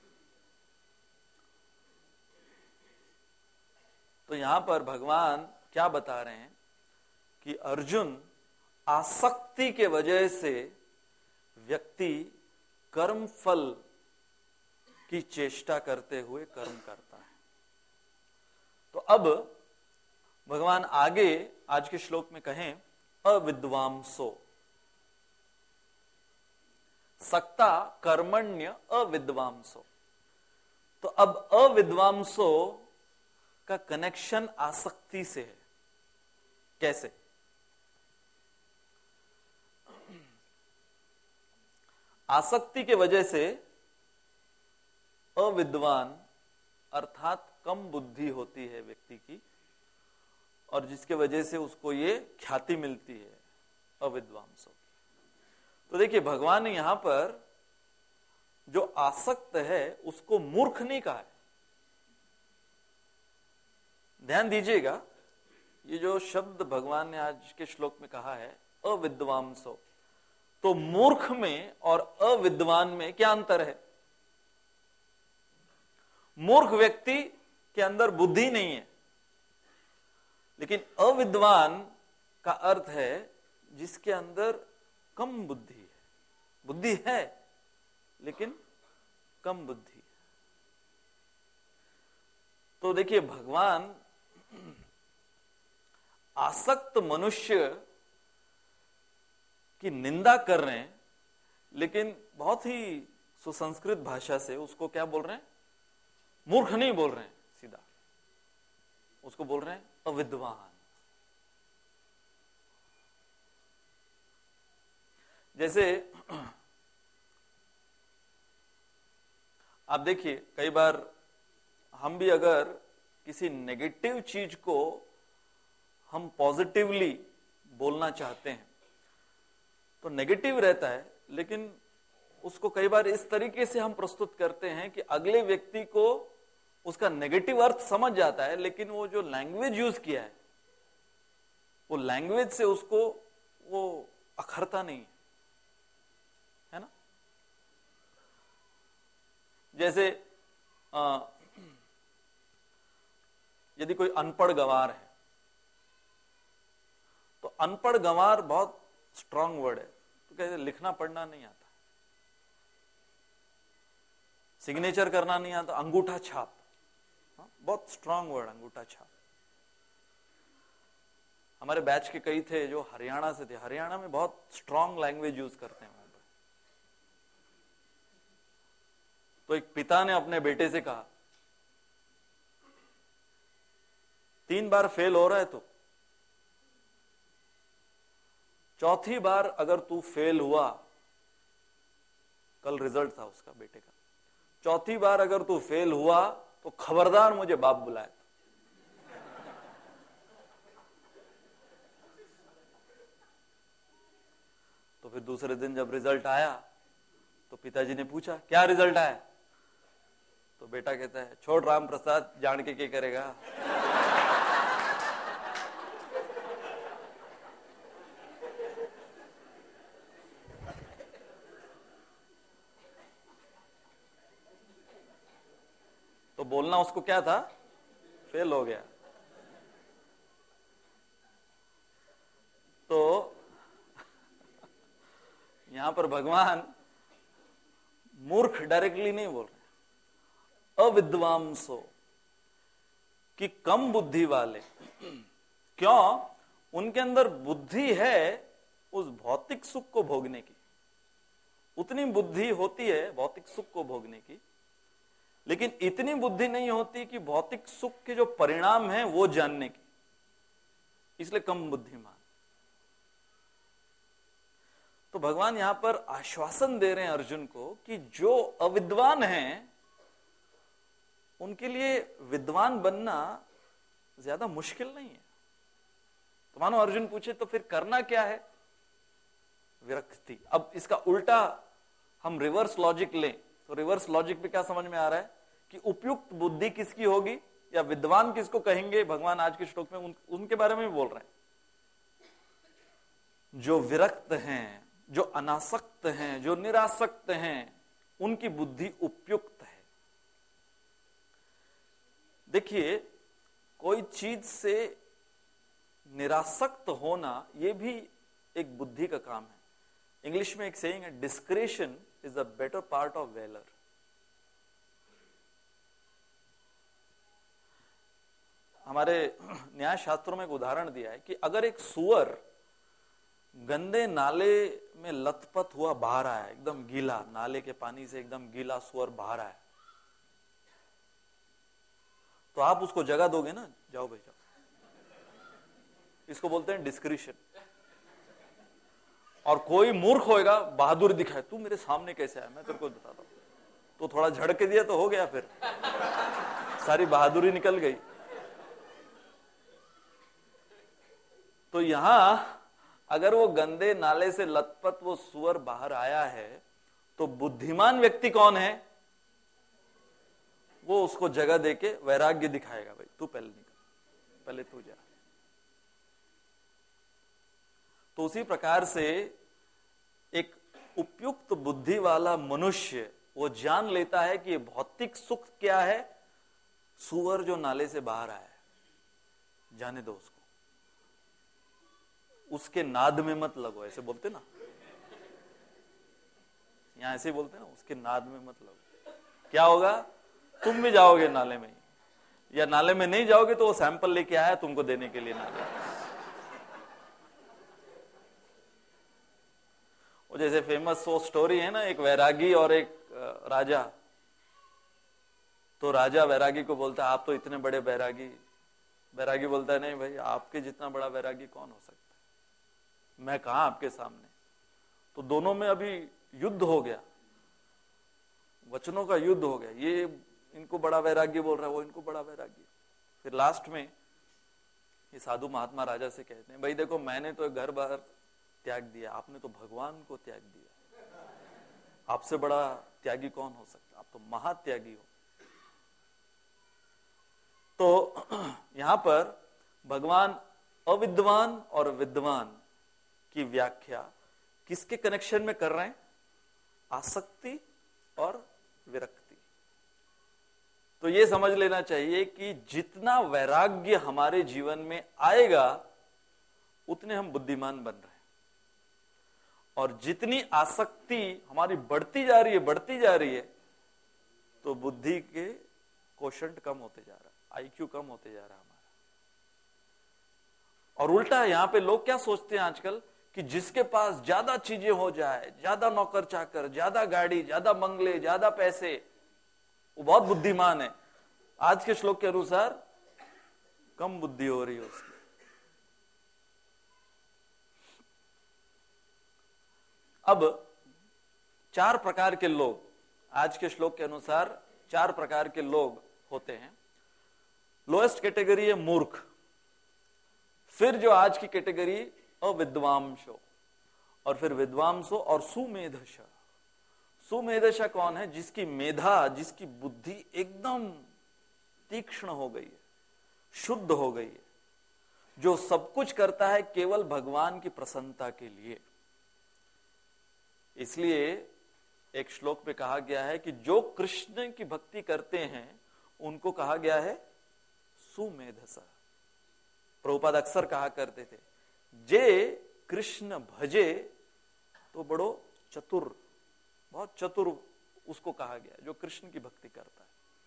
तो यहां पर भगवान क्या बता रहे हैं कि अर्जुन, आसक्ति के वजह से व्यक्ति कर्म फल की चेष्टा करते हुए कर्म करता है। तो अब भगवान आगे आज के श्लोक में कहें, अविद्वांसो सक्ता कर्मण्य अविद्वांसो। तो अब अविद्वांसो का कनेक्शन आसक्ति से है। कैसे? आसक्ति के वजह से अविद्वान अर्थात कम बुद्धि होती है व्यक्ति की, और जिसके वजह से उसको ये ख्याति मिलती है अविद्वांसों की। तो देखिए, भगवान ने यहां पर जो आसक्त है उसको मूर्ख नहीं कहा है। ध्यान दीजिएगा, ये जो शब्द भगवान ने आज के श्लोक में कहा है अविद्वांसो, तो मूर्ख में और अविद्वान में क्या अंतर है? मूर्ख व्यक्ति के अंदर बुद्धि नहीं है, लेकिन अविद्वान का अर्थ है जिसके अंदर कम बुद्धि है। बुद्धि है लेकिन कम बुद्धि है। तो देखिए, भगवान आसक्त मनुष्य की निंदा कर रहे हैं, लेकिन बहुत ही सुसंस्कृत भाषा से उसको क्या बोल रहे हैं? मूर्ख नहीं बोल रहे हैं, सीधा उसको बोल रहे हैं अविद्वान। जैसे आप देखिए, कई बार हम भी अगर किसी नेगेटिव चीज को हम पॉजिटिवली बोलना चाहते हैं तो नेगेटिव रहता है, लेकिन उसको कई बार इस तरीके से हम प्रस्तुत करते हैं कि अगले व्यक्ति को उसका नेगेटिव अर्थ समझ जाता है, लेकिन वो जो लैंग्वेज यूज किया है वो लैंग्वेज से उसको वो अखरता नहीं है, है ना। जैसे आ, यदि कोई अनपढ़ गंवार है तो अनपढ़ गंवार बहुत स्ट्रांग वर्ड है, तो कहते लिखना पढ़ना नहीं आता, सिग्नेचर करना नहीं आता, अंगूठा छाप, हाँ? बहुत स्ट्रांग वर्ड अंगूठा छाप। हमारे बैच के कई थे जो हरियाणा से थे, हरियाणा में बहुत स्ट्रांग लैंग्वेज यूज करते हैं वहां पर। तो एक पिता ने अपने बेटे से कहा, तीन बार फेल हो रहा है तो चौथी बार अगर तू फेल हुआ, कल रिजल्ट था उसका बेटे का, चौथी बार अगर तू फेल हुआ तो खबरदार मुझे बाप बुलाए। तो फिर दूसरे दिन जब रिजल्ट आया तो पिताजी ने पूछा क्या रिजल्ट आया, तो बेटा कहता है छोड़ राम प्रसाद, जान के क्या करेगा। तो बोलना उसको क्या था, फेल हो गया। तो यहां पर भगवान मूर्ख डायरेक्टली नहीं बोल रहे, अविद्वांसो कि कम बुद्धि वाले। क्यों? उनके अंदर बुद्धि है उस भौतिक सुख को भोगने की, उतनी बुद्धि होती है भौतिक सुख को भोगने की, लेकिन इतनी बुद्धि नहीं होती कि भौतिक सुख के जो परिणाम है वो जानने की, इसलिए कम बुद्धिमान। तो भगवान यहां पर आश्वासन दे रहे हैं अर्जुन को कि जो अविद्वान हैं उनके लिए विद्वान बनना ज्यादा मुश्किल नहीं है। तो मानो अर्जुन पूछे तो फिर करना क्या है, विरक्ति। अब इसका उल्टा हम रिवर्स लॉजिक लें तो रिवर्स लॉजिक में क्या समझ में आ रहा है कि उपयुक्त बुद्धि किसकी होगी या विद्वान किसको कहेंगे, भगवान आज के श्लोक में उन, उनके बारे में भी बोल रहे हैं। जो विरक्त हैं, जो अनासक्त हैं, जो निरासक्त हैं, उनकी बुद्धि उपयुक्त है। देखिए, कोई चीज से निरासक्त होना यह भी एक बुद्धि का काम है। इंग्लिश में एक सेइंग है, discretion is the better part of valour. हमारे न्याय शास्त्रों में एक उदाहरण दिया है कि अगर एक सुअर गंदे नाले में लथपथ हुआ बाहर आया, एकदम गीला, नाले के पानी से एकदम गीला सुअर बाहर आया, तो आप उसको जगह दोगे ना, जाओ भाई जाओ। इसको बोलते हैं डिस्क्रिशन। और कोई मूर्ख होएगा, बहादुर दिखाए, तू मेरे सामने कैसे आया, मैं तेरे को बताता हूं, तो थोड़ा झड़के दिया तो हो गया, फिर सारी बहादुरी निकल गई। तो यहां अगर वो गंदे नाले से लथपथ वो सुअर बाहर आया है तो बुद्धिमान व्यक्ति कौन है, वो उसको जगह देके वैराग्य दिखाएगा, भाई तू पहले निकल, पहले तू जा। तो उसी प्रकार से एक उपयुक्त बुद्धि वाला मनुष्य वो जान लेता है कि भौतिक सुख क्या है, सुअर जो नाले से बाहर आया है, जाने दो उसको, उसके नाद में मत लगो, ऐसे बोलते ना, यहां ऐसे बोलते ना, उसके नाद में मत लगो। क्या होगा, तुम भी जाओगे नाले में, या नाले में नहीं जाओगे तो वो सैंपल लेके आया तुमको देने के लिए नाले। जैसे फेमस वो स्टोरी है ना, एक वैरागी और एक राजा। तो राजा वैरागी को बोलता है आप तो इतने बड़े वैरागी। वैरागी बोलता है नहीं भाई, आपके जितना बड़ा वैरागी कौन हो सकता है, मैं कहां आपके सामने। तो दोनों में अभी युद्ध हो गया, वचनों का युद्ध हो गया। ये इनको बड़ा वैरागी बोल रहा है, वो इनको बड़ा वैरागी। फिर लास्ट में ये साधु महात्मा राजा से कहते हैं भाई देखो, मैंने तो घर बार त्याग दिया, आपने तो भगवान को त्याग दिया, आपसे बड़ा त्यागी कौन हो सकता, आप तो महात्यागी हो। तो यहां पर भगवान अविद्वान और विद्वान की व्याख्या किसके कनेक्शन में कर रहे हैं? आसक्ति और विरक्ति। तो यह समझ लेना चाहिए कि जितना वैराग्य हमारे जीवन में आएगा उतने हम बुद्धिमान बन रहे हैं, और जितनी आसक्ति हमारी बढ़ती जा रही है बढ़ती जा रही है तो बुद्धि के कोशंट कम होते जा रहा है, आईक्यू कम होते जा रहा है हमारा। और उल्टा यहां पे लोग क्या सोचते हैं आजकल कि जिसके पास ज्यादा चीजें हो जाए, ज्यादा नौकर चाकर, ज्यादा गाड़ी, ज्यादा बंगले, ज्यादा पैसे, वो बहुत बुद्धिमान है। आज के श्लोक के अनुसार कम बुद्धि हो रही है उसकी। अब चार प्रकार के लोग, आज के श्लोक के अनुसार चार प्रकार के लोग होते हैं। लोएस्ट कैटेगरी है मूर्ख, फिर जो आज की कैटेगरी अविद्वांसो, और फिर विद्वांसो और सुमेधश। सुमेधश कौन है? जिसकी मेधा, जिसकी बुद्धि एकदम तीक्ष्ण हो गई है, शुद्ध हो गई है, जो सब कुछ करता है केवल भगवान की प्रसन्नता के लिए। इसलिए एक श्लोक में कहा गया है कि जो कृष्ण की भक्ति करते हैं उनको कहा गया है सुमेधसा। प्रभुपाद अक्सर कहा करते थे, जे कृष्ण भजे तो बड़ो चतुर, बहुत चतुर उसको कहा गया जो कृष्ण की भक्ति करता है।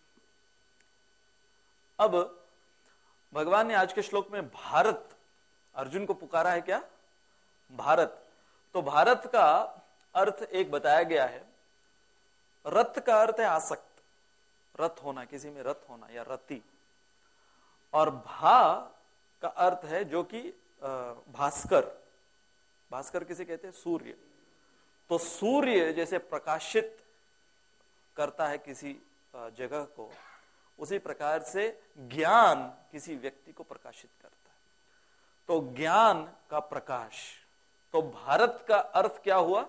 अब भगवान ने आज के श्लोक में भारत, अर्जुन को पुकारा है क्या? भारत। तो भारत का अर्थ एक बताया गया है। रथ का अर्थ है आसक्त, रथ होना, किसी में रथ होना या रति। और भा का अर्थ है जो कि भास्कर, भास्कर किसे कहते हैं? सूर्य। तो सूर्य जैसे प्रकाशित करता है किसी जगह को, उसी प्रकार से ज्ञान किसी व्यक्ति को प्रकाशित करता है। तो ज्ञान का प्रकाश। तो भारत का अर्थ क्या हुआ?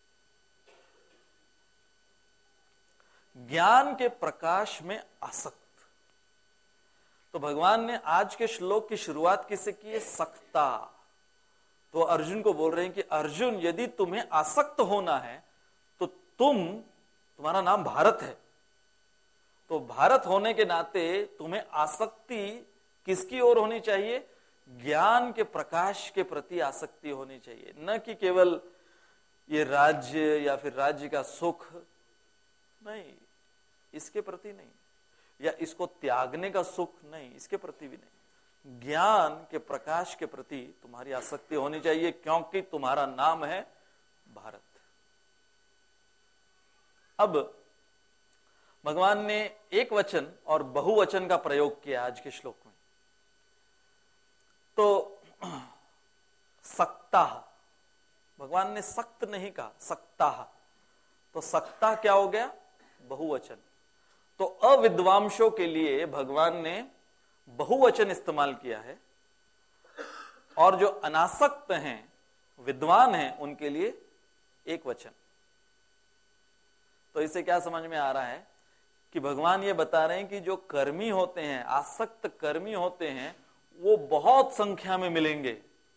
ज्ञान के प्रकाश में आसक्त। तो भगवान ने आज के श्लोक की शुरुआत किससे की है? सक्ता। तो अर्जुन को बोल रहे हैं कि अर्जुन, यदि तुम्हें आसक्त होना है तो तुम, तुम्हारा नाम भारत है, तो भारत होने के नाते तुम्हें आसक्ति किसकी ओर होनी चाहिए? ज्ञान के प्रकाश के प्रति आसक्ति होनी चाहिए, न कि केवल ये राज्य या फिर राज्य का सुख, नहीं, इसके प्रति नहीं, या इसको त्यागने का सुख नहीं, इसके प्रति भी नहीं। ज्ञान के प्रकाश के प्रति तुम्हारी आसक्ति होनी चाहिए, क्योंकि तुम्हारा नाम है भारत। अब भगवान ने एक वचन और बहुवचन का प्रयोग किया आज के श्लोक में। तो सक्ता, भगवान ने सक्त नहीं कहा, सक्ता। तो सक्ता क्या हो गया? बहुवचन। तो अविद्वांसों के लिए भगवान ने बहुवचन इस्तेमाल किया है, और जो अनासक्त हैं, विद्वान हैं, उनके लिए एक वचन। तो इससे क्या समझ में आ रहा है कि भगवान ये बता रहे हैं कि जो कर्मी होते हैं, आसक्त कर्मी होते हैं, वो बहुत संख्या में मिलेंगे,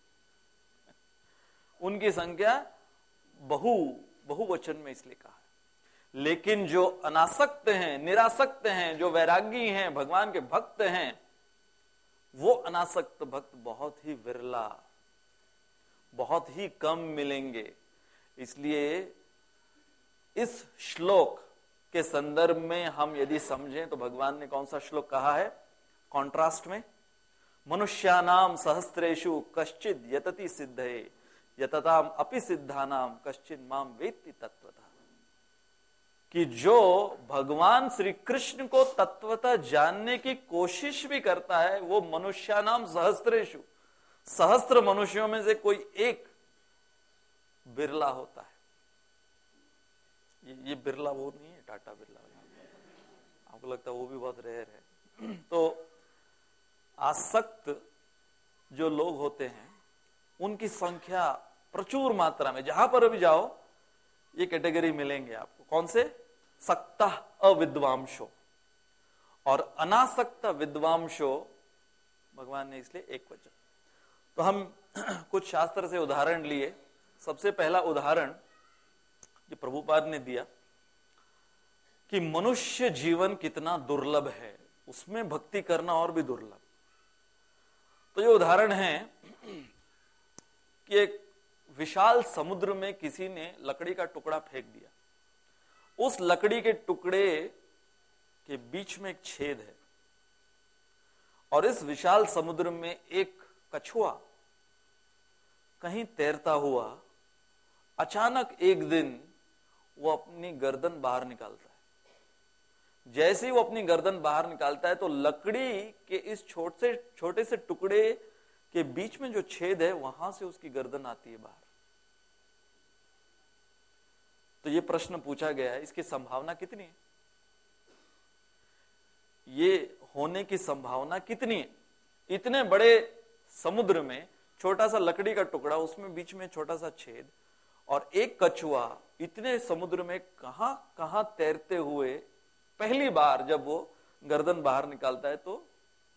उनकी संख्या बहु बहुवचन में इसलिए कहा है। लेकिन जो अनासक्त हैं, निरासक्त हैं, जो वैरागी हैं, भगवान के भक्त हैं, वो अनासक्त भक्त बहुत ही विरला, बहुत ही कम मिलेंगे। इसलिए इस श्लोक के संदर्भ में हम यदि समझें तो भगवान ने कौन सा श्लोक कहा है कॉन्ट्रास्ट में? मनुष्यानाम सहस्त्रेषु कश्चिद यतति सिद्धये यतताम अपि सिद्धानाम कश्चिन माम वेत्ति तत्वतः, कि जो भगवान श्री कृष्ण को तत्वतः जानने की कोशिश भी करता है वो मनुष्यानाम सहस्त्रेषु, सहस्त्र मनुष्यों में से कोई एक बिरला होता है। ये, ये बिरला वो नहीं है टाटा बिरला, आपको लगता है वो भी बहुत रेयर है। तो आसक्त जो लोग होते हैं उनकी संख्या प्रचुर मात्रा में, जहां पर भी जाओ ये कैटेगरी मिलेंगे आपको। कौन से? सक्ता अविद्वांशो और अनासक्त विद्वांशो, भगवान ने इसलिए एक वचन। तो हम कुछ शास्त्र से उदाहरण लिए। सबसे पहला उदाहरण जो प्रभुपाद ने दिया कि मनुष्य जीवन कितना दुर्लभ है, उसमें भक्ति करना और भी दुर्लभ। तो ये उदाहरण है कि एक विशाल समुद्र में किसी ने लकड़ी का टुकड़ा फेंक दिया। उस लकड़ी के टुकड़े के बीच में एक छेद है और इस विशाल समुद्र में एक कछुआ कहीं तैरता हुआ अचानक एक दिन वो अपनी गर्दन बाहर निकालता है। जैसे ही वो अपनी गर्दन बाहर निकालता है तो लकड़ी के इस छोटे से छोटे से टुकड़े के बीच में जो छेद है वहां से उसकी गर्दन आती है बाहर। तो ये प्रश्न पूछा गया है, इसकी संभावना कितनी है? ये होने की संभावना कितनी है? इतने बड़े समुद्र में छोटा सा लकड़ी का टुकड़ा, उसमें बीच में छोटा सा छेद, और एक कछुआ इतने समुद्र में कहां कहां तैरते हुए पहली बार जब वो गर्दन बाहर निकालता है तो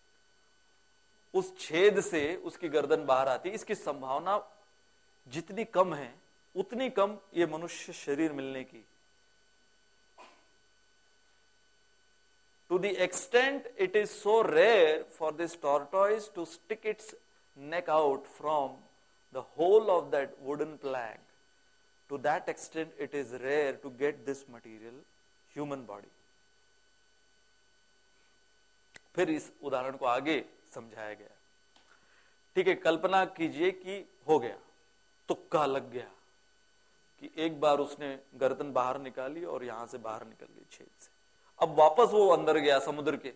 उस छेद से उसकी गर्दन बाहर आती है। इसकी संभावना जितनी कम है उतनी कम ये मनुष्य शरीर मिलने की। To the extent it is so rare for this tortoise to stick its neck out from the whole of that wooden plank, to that extent it is rare to get this material human body. फिर इस उदाहरण को आगे समझाया गया। ठीक है, कल्पना कीजिए कि हो गया, तुक्का लग गया कि एक बार उसने गर्दन बाहर निकाली और यहां से बाहर निकल गई छेद से। अब वापस वो अंदर गया समुद्र के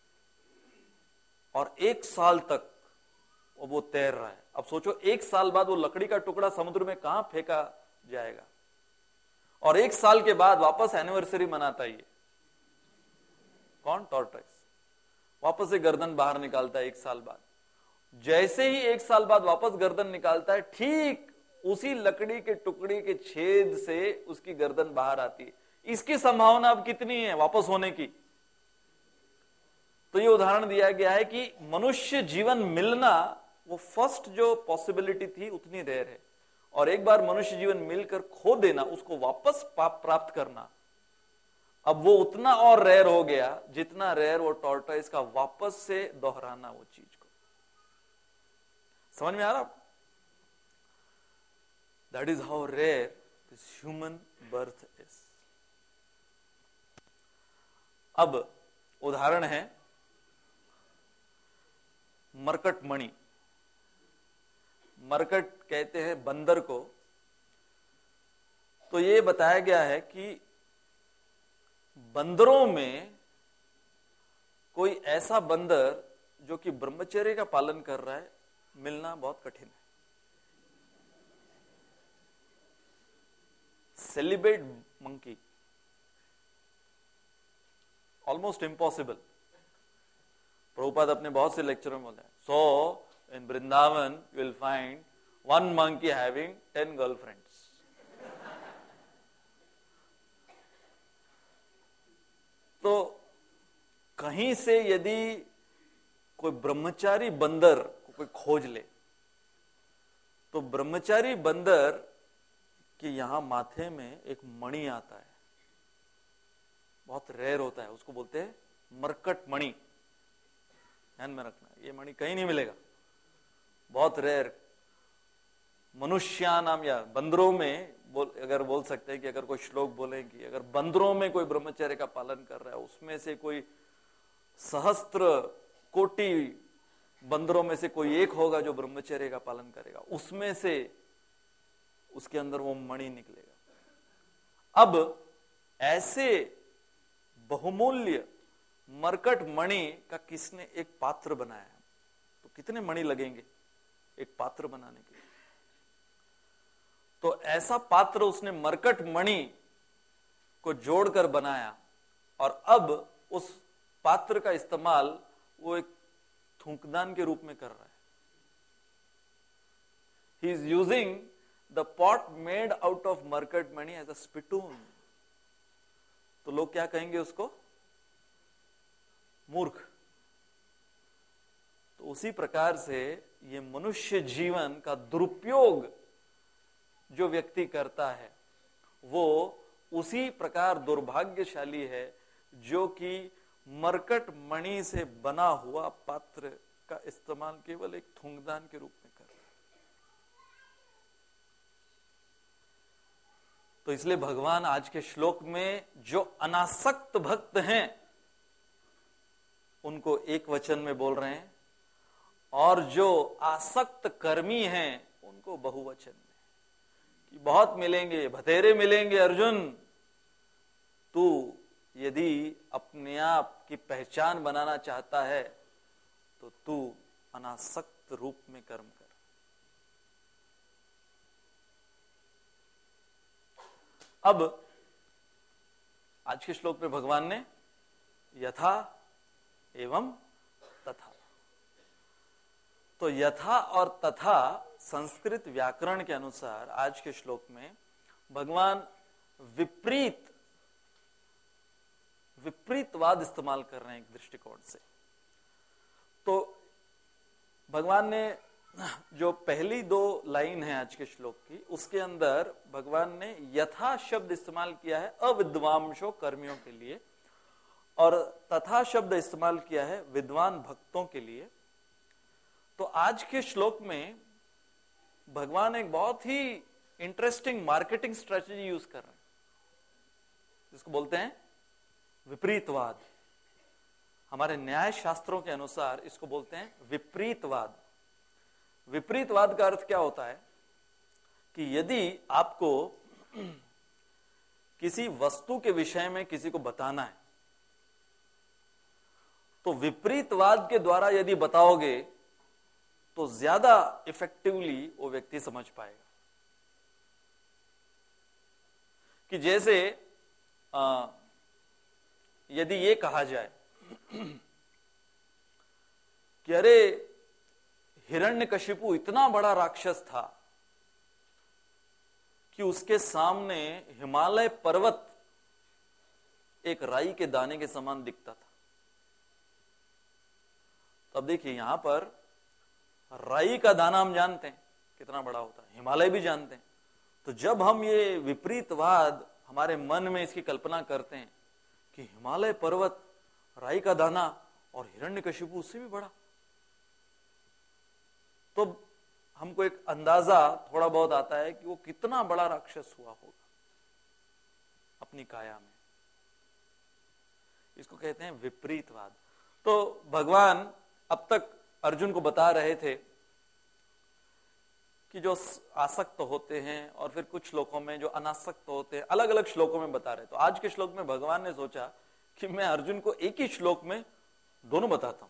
और एक साल तक वो तैर रहा है। अब सोचो एक साल बाद वो लकड़ी का टुकड़ा समुद्र में कहां फेंका जाएगा, और एक साल के बाद वापस एनिवर्सरी मनाता है ये कौन? टॉर्टॉइस। वापस से गर्दन बाहर निकालता है एक साल बाद। जैसे ही एक साल बाद वापस गर्दन निकालता है, ठीक उसी लकड़ी के टुकड़ी के छेद से उसकी गर्दन बाहर आती है। इसकी संभावना अब कितनी है वापस होने की? तो ये उदाहरण दिया गया है कि मनुष्य जीवन मिलना, वो फर्स्ट जो पॉसिबिलिटी थी उतनी रेयर है, और एक बार मनुष्य जीवन मिलकर खो देना, उसको वापस प्राप्त करना, अब वो उतना और रेयर हो गया जितना रेयर वो टॉर्टॉइस का वापस से दोहराना वो चीज को। समझ में आ रहा? That is how rare this human birth is. अब उदाहरण है मरकट मणि। मरकट कहते हैं बंदर को। तो ये बताया गया है कि बंदरों में कोई ऐसा बंदर जो कि ब्रह्मचर्य का पालन कर रहा है, मिलना बहुत कठिन है। Celibate monkey, almost impossible. Prabhupada अपने बहुत से लेक्चरों में बोलते हैं, so in Vrindavan you will find one monkey having ten girlfriends. तो कहीं से यदि कोई ब्रह्मचारी बंदर को कोई खोज ले, तो ब्रह्मचारी बंदर के यहां माथे में एक मणि आता है, बहुत रेयर होता है, उसको बोलते हैं मरकट मणि। ध्यान में रखना, ये मणि कहीं नहीं मिलेगा, बहुत रेयर। मनुष्या नाम या बंदरों में बोल, अगर बोल सकते हैं कि अगर कोई श्लोक बोले कि अगर बंदरों में कोई ब्रह्मचर्य का पालन कर रहा है, उसमें से कोई सहस्त्र कोटि बंदरों में से कोई एक होगा जो ब्रह्मचर्य का पालन करेगा, उसमें से उसके अंदर वो मणि निकलेगा। अब ऐसे बहुमूल्य मरकट मणि का किसने एक पात्र बनाया, तो कितने मणि लगेंगे एक पात्र बनाने के लिए? तो ऐसा पात्र उसने मरकट मणि को जोड़कर बनाया, और अब उस पात्र का इस्तेमाल वो एक थूकदान के रूप में कर रहा है। He is using the pot made out of मरकट Mani as a spittoon। तो लोग क्या कहेंगे उसको? मूर्ख। तो उसी प्रकार से ये मनुष्य जीवन का दुरुपयोग जो व्यक्ति करता है वो उसी प्रकार दुर्भाग्यशाली है जो कि मरकट मणि से बना हुआ पात्र का इस्तेमाल केवल एक थूकदान के रूप में कर रहा है। तो इसलिए भगवान आज के श्लोक में जो अनासक्त भक्त हैं उनको एक वचन में बोल रहे हैं, और जो आसक्त कर्मी हैं उनको बहुवचन में, कि बहुत मिलेंगे, बथेरे मिलेंगे अर्जुन। तू यदि अपने आप की पहचान बनाना चाहता है तो तू अनासक्त रूप में कर्म कर। अब आज के श्लोक में भगवान ने यथा एवं तथा, तो यथा और तथा संस्कृत व्याकरण के अनुसार आज के श्लोक में भगवान विपरीत विपरीतवाद इस्तेमाल कर रहे हैं एक दृष्टिकोण से। तो भगवान ने जो पहली दो लाइन है आज के श्लोक की, उसके अंदर भगवान ने यथा शब्द इस्तेमाल किया है अविद्वांसो कर्मियों के लिए, और तथा शब्द इस्तेमाल किया है विद्वान भक्तों के लिए। तो आज के श्लोक में भगवान एक बहुत ही इंटरेस्टिंग मार्केटिंग स्ट्रेटजी यूज कर रहे हैं, जिसको बोलते हैं विपरीतवाद। हमारे न्याय शास्त्रों के अनुसार इसको बोलते हैं विपरीतवाद। विपरीतवाद का अर्थ क्या होता है कि यदि आपको किसी वस्तु के विषय में किसी को बताना है तो विपरीतवाद के द्वारा यदि बताओगे तो ज्यादा इफेक्टिवली वो व्यक्ति समझ पाएगा। कि जैसे आ, यदि ये कहा जाए कि अरे हिरण्यकशिपु इतना बड़ा राक्षस था कि उसके सामने हिमालय पर्वत एक राई के दाने के समान दिखता था। तो अब देखिए यहां पर राई का दाना हम जानते हैं कितना बड़ा होता है, हिमालय भी जानते हैं। तो जब हम ये विपरीतवाद हमारे मन में इसकी कल्पना करते हैं कि हिमालय पर्वत, राई का दाना और हिरण्यकशिपु उससे भी बड़ा, तो हमको एक अंदाजा थोड़ा बहुत आता है कि वो कितना बड़ा राक्षस हुआ होगा अपनी काया में। इसको कहते हैं विपरीतवाद। तो भगवान अब तक अर्जुन को बता रहे थे कि जो आसक्त होते हैं और फिर कुछ श्लोकों में जो अनासक्त होते हैं, अलग अलग श्लोकों में बता रहे। तो आज के श्लोक में भगवान ने सोचा कि मैं अर्जुन को एक ही श्लोक में दोनों बताता हूं।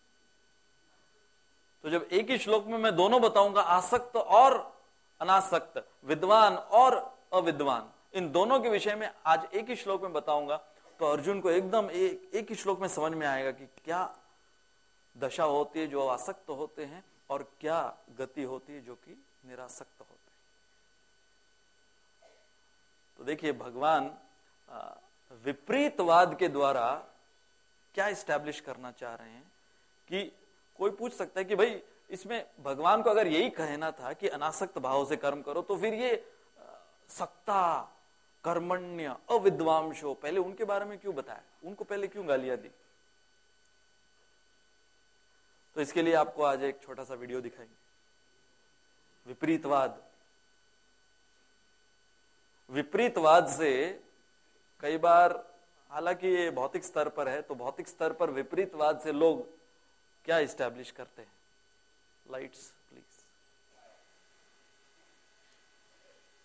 तो जब एक ही श्लोक में मैं दोनों बताऊंगा, आसक्त और अनासक्त, विद्वान और अविद्वान, इन दोनों के विषय में आज एक ही श्लोक में बताऊंगा, तो अर्जुन को एकदम एक, एक ही श्लोक में समझ में आएगा कि क्या दशा होती है जो आसक्त होते हैं और क्या गति होती है जो कि निरासक्त होते हैं। तो देखिए भगवान विपरीतवाद के द्वारा क्या इस्टेब्लिश करना चाह रहे हैं कि कोई पूछ सकता है कि भाई इसमें भगवान को अगर यही कहना था कि अनासक्त भाव से कर्म करो, तो फिर ये सक्ता, कर्मण्य, अविद्वांसो, पहले उनके बारे में क्यों बताया, उनको पहले क्यों गालियां दी। तो इसके लिए आपको आज एक छोटा सा वीडियो दिखाएंगे। विपरीतवाद विपरीतवाद से कई बार, हालांकि ये भौतिक स्तर पर है, तो भौतिक स्तर पर विपरीतवाद से लोग क्या इस्टेब्लिश करते हैं। Lights please.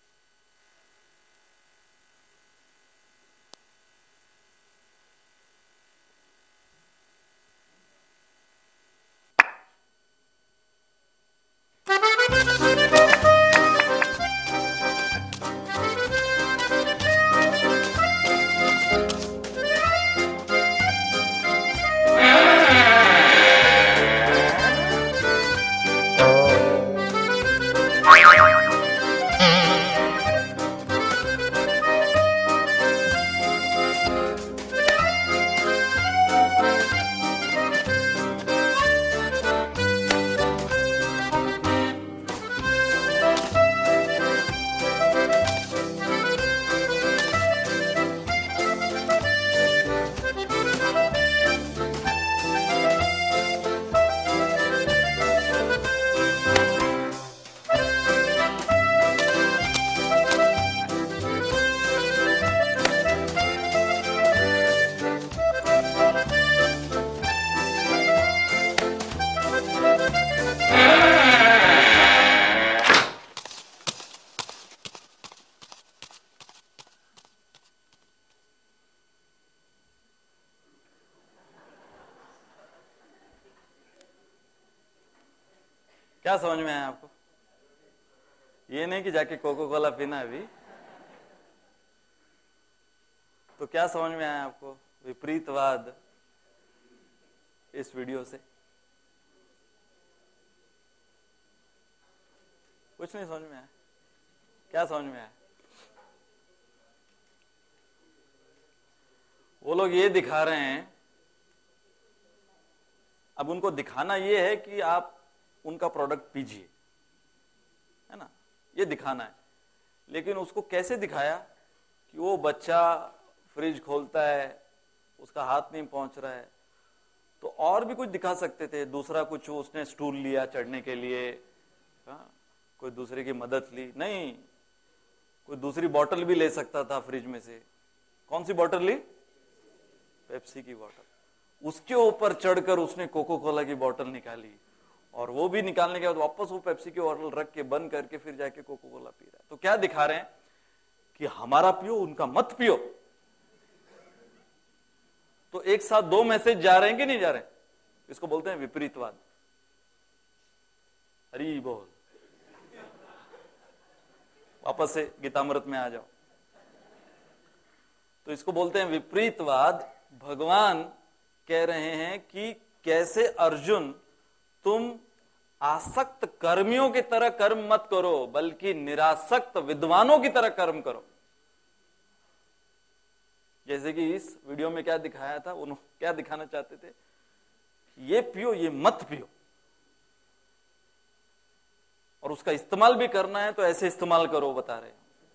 क्या समझ में आया आपको? ये नहीं कि जाके कोको कोला पीना अभी। तो क्या समझ में आया आपको विपरीतवाद इस वीडियो से? कुछ नहीं समझ में आया? क्या समझ में आया? वो लोग ये दिखा रहे हैं, अब उनको दिखाना ये है कि आप उनका प्रोडक्ट पीजिए, है ना, ये दिखाना है। लेकिन उसको कैसे दिखाया कि वो बच्चा फ्रिज खोलता है, उसका हाथ नहीं पहुंच रहा है, तो और भी कुछ दिखा सकते थे। दूसरा कुछ उसने स्टूल लिया चढ़ने के लिए, हाँ, कोई दूसरे की मदद ली, नहीं, कोई दूसरी बोतल भी ले सकता था फ्रिज में से। कौन सी बोतल ली? पेप्सी की बोतल। उसके ऊपर चढ़कर उसने कोको कोला की बोतल निकाली, और वो भी निकालने के बाद वापस वो पेप्सी की बोतल रख के बंद करके फिर जाके कोको कोला पी रहा है। तो क्या दिखा रहे हैं कि हमारा पियो, उनका मत पियो। तो एक साथ दो मैसेज जा रहे हैं कि नहीं जा रहे हैं? इसको बोलते हैं विपरीतवाद। हरी बोल। वापस से गीतामृत में आ जाओ। तो इसको बोलते हैं विपरीतवाद। भगवान कह रहे हैं कि कैसे अर्जुन तुम आसक्त कर्मियों की तरह कर्म मत करो, बल्कि निरासक्त विद्वानों की तरह कर्म करो। जैसे कि इस वीडियो में क्या दिखाया था, उन्होंने क्या दिखाना चाहते थे? ये पियो, ये मत पियो, और उसका इस्तेमाल भी करना है तो ऐसे इस्तेमाल करो, बता रहे हैं।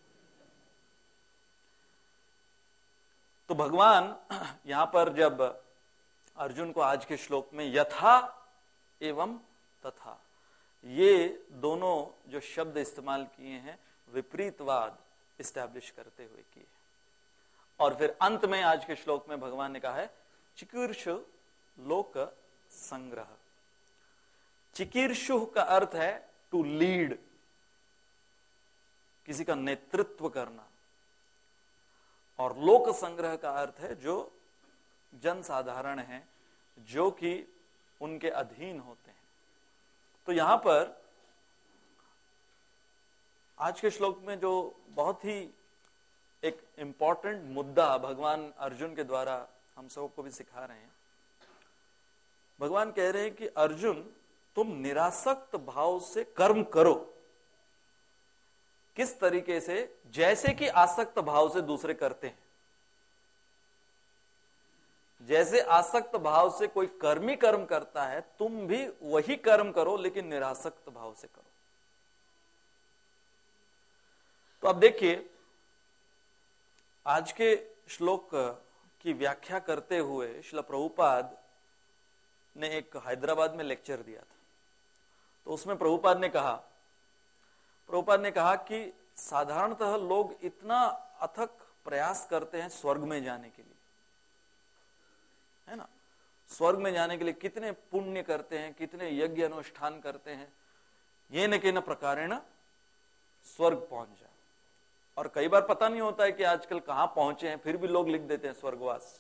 तो भगवान यहां पर जब अर्जुन को आज के श्लोक में यथा एवं तथा, ये दोनों जो शब्द इस्तेमाल किए हैं विपरीतवाद इस्टेब्लिश करते हुए किए। और फिर अंत में आज के श्लोक में भगवान ने कहा है चिकीर्षु लोक संग्रह। चिकीर्षु का अर्थ है टू लीड, किसी का नेतृत्व करना, और लोक संग्रह का अर्थ है जो जन साधारण है, जो कि उनके अधीन होते हैं। तो यहां पर आज के श्लोक में जो बहुत ही एक इंपॉर्टेंट मुद्दा भगवान अर्जुन के द्वारा हम सबको भी सिखा रहे हैं, भगवान कह रहे हैं कि अर्जुन तुम निरासक्त भाव से कर्म करो। किस तरीके से? जैसे कि आसक्त भाव से दूसरे करते हैं। जैसे आसक्त भाव से कोई कर्मी कर्म करता है, तुम भी वही कर्म करो, लेकिन निरासक्त भाव से करो। तो अब देखिए, आज के श्लोक की व्याख्या करते हुए श्रील प्रभुपाद ने एक हैदराबाद में लेक्चर दिया था। तो उसमें प्रभुपाद ने कहा प्रभुपाद ने कहा कि साधारणतः लोग इतना अथक प्रयास करते हैं स्वर्ग में जाने के लिए, है ना, स्वर्ग में जाने के लिए कितने पुण्य करते हैं, कितने यज्ञ अनुष्ठान करते हैं, ये न के न प्रकारेण स्वर्ग पहुंच जाए। और कई बार पता नहीं होता है कि आजकल कहां पहुंचे हैं, फिर भी लोग लिख देते हैं स्वर्गवास।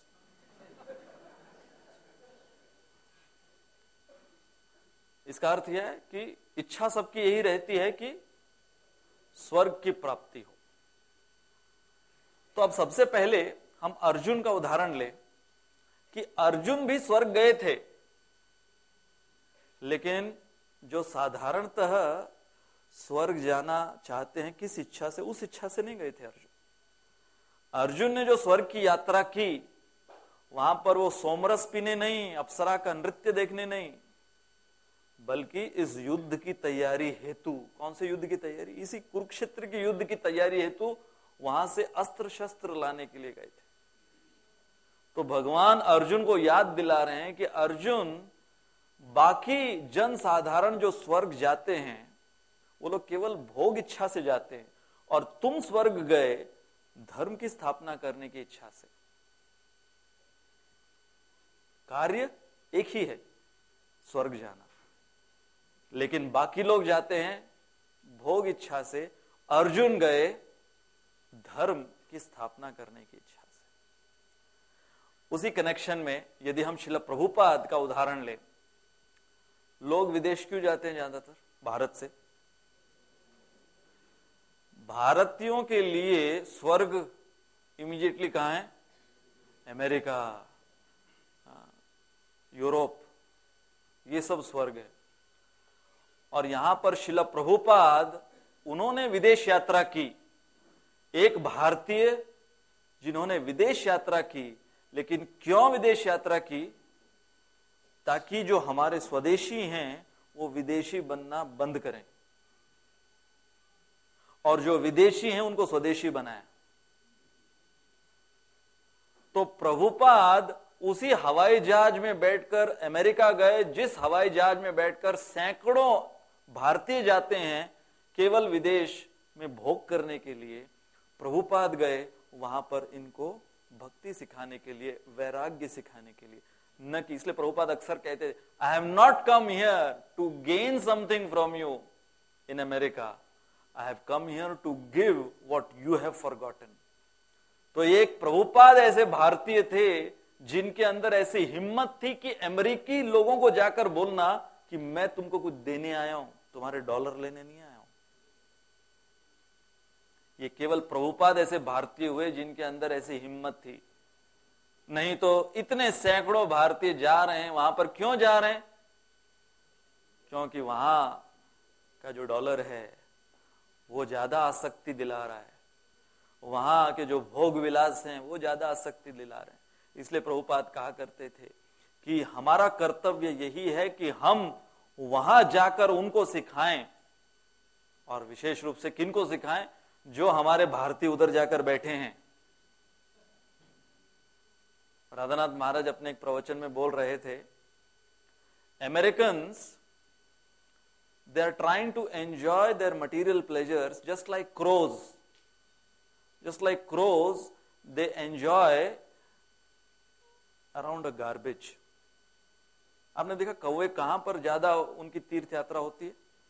इसका अर्थ यह है कि इच्छा सबकी यही रहती है कि स्वर्ग की प्राप्ति हो। तो अब सबसे पहले हम अर्जुन का उदाहरण लें कि अर्जुन भी स्वर्ग गए थे, लेकिन जो साधारणतः स्वर्ग जाना चाहते हैं, किस इच्छा से? उस इच्छा से नहीं गए थे अर्जुन। अर्जुन ने जो स्वर्ग की यात्रा की, वहां पर वो सोमरस पीने नहीं, अप्सरा का नृत्य देखने नहीं, बल्कि इस युद्ध की तैयारी हेतु, कौन से युद्ध की तैयारी? इसी कुरुक्षेत्र की युद्ध की तैयारी हेतु वहां से अस्त्र शस्त्र लाने के लिए गए थे। तो भगवान अर्जुन को याद दिला रहे हैं कि अर्जुन, बाकी जन साधारण जो स्वर्ग जाते हैं वो लोग केवल भोग इच्छा से जाते हैं, और तुम स्वर्ग गए धर्म की स्थापना करने की इच्छा से। कार्य एक ही है, स्वर्ग जाना, लेकिन बाकी लोग जाते हैं भोग इच्छा से, अर्जुन गए धर्म की स्थापना करने की इच्छा से। उसी कनेक्शन में यदि हम श्रील प्रभुपाद का उदाहरण लें, लोग विदेश क्यों जाते हैं? ज्यादातर भारत से? भारतीयों के लिए स्वर्ग इमीडिएटली कहां है? अमेरिका, यूरोप, ये सब स्वर्ग है। और यहां पर शिला प्रभुपाद उन्होंने विदेश यात्रा की, एक भारतीय जिन्होंने विदेश यात्रा की। लेकिन क्यों विदेश यात्रा की? ताकि जो हमारे स्वदेशी हैं वो विदेशी बनना बंद करें और जो विदेशी हैं उनको स्वदेशी बनाए। तो प्रभुपाद उसी हवाई जहाज में बैठकर अमेरिका गए, जिस हवाई जहाज में बैठकर सैकड़ों भारतीय जाते हैं केवल विदेश में भोग करने के लिए। प्रभुपाद गए वहां पर इनको भक्ति सिखाने के लिए, वैराग्य सिखाने के लिए, न कि, इसलिए प्रभुपाद अक्सर कहते थे, I have not come here to gain something from you in America, I have come here to give what you have forgotten. तो एक प्रभुपाद ऐसे भारतीय थे जिनके अंदर ऐसी हिम्मत थी कि अमेरिकी लोगों को जाकर बोलना कि मैं तुमको कुछ देने आया हूं, तुम्हारे डॉलर लेने नहीं आया हूं। ये केवल प्रभुपाद ऐसे भारतीय हुए जिनके अंदर ऐसी हिम्मत थी। नहीं तो इतने सैकड़ों भारतीय जा रहे हैं वहां पर। क्यों जा रहे हैं? क्योंकि वहां का जो डॉलर है वो ज्यादा आसक्ति दिला रहा है, वहां के जो भोग विलास हैं वो ज्यादा आसक्ति दिला रहे हैं। इसलिए प्रभुपाद कहा करते थे कि हमारा कर्तव्य यही है कि हम वहां जाकर उनको सिखाएं, और विशेष रूप से किनको सिखाएं? जो हमारे भारतीय उधर जाकर बैठे हैं। राधानाथ महाराज अपने एक प्रवचन में बोल रहे थे, Americans they are trying to enjoy their material pleasures just like crows, just like crows they enjoy around a garbage. आपने देखा कौवे कहां पर ज्यादा उनकी तीर्थ यात्रा होती है?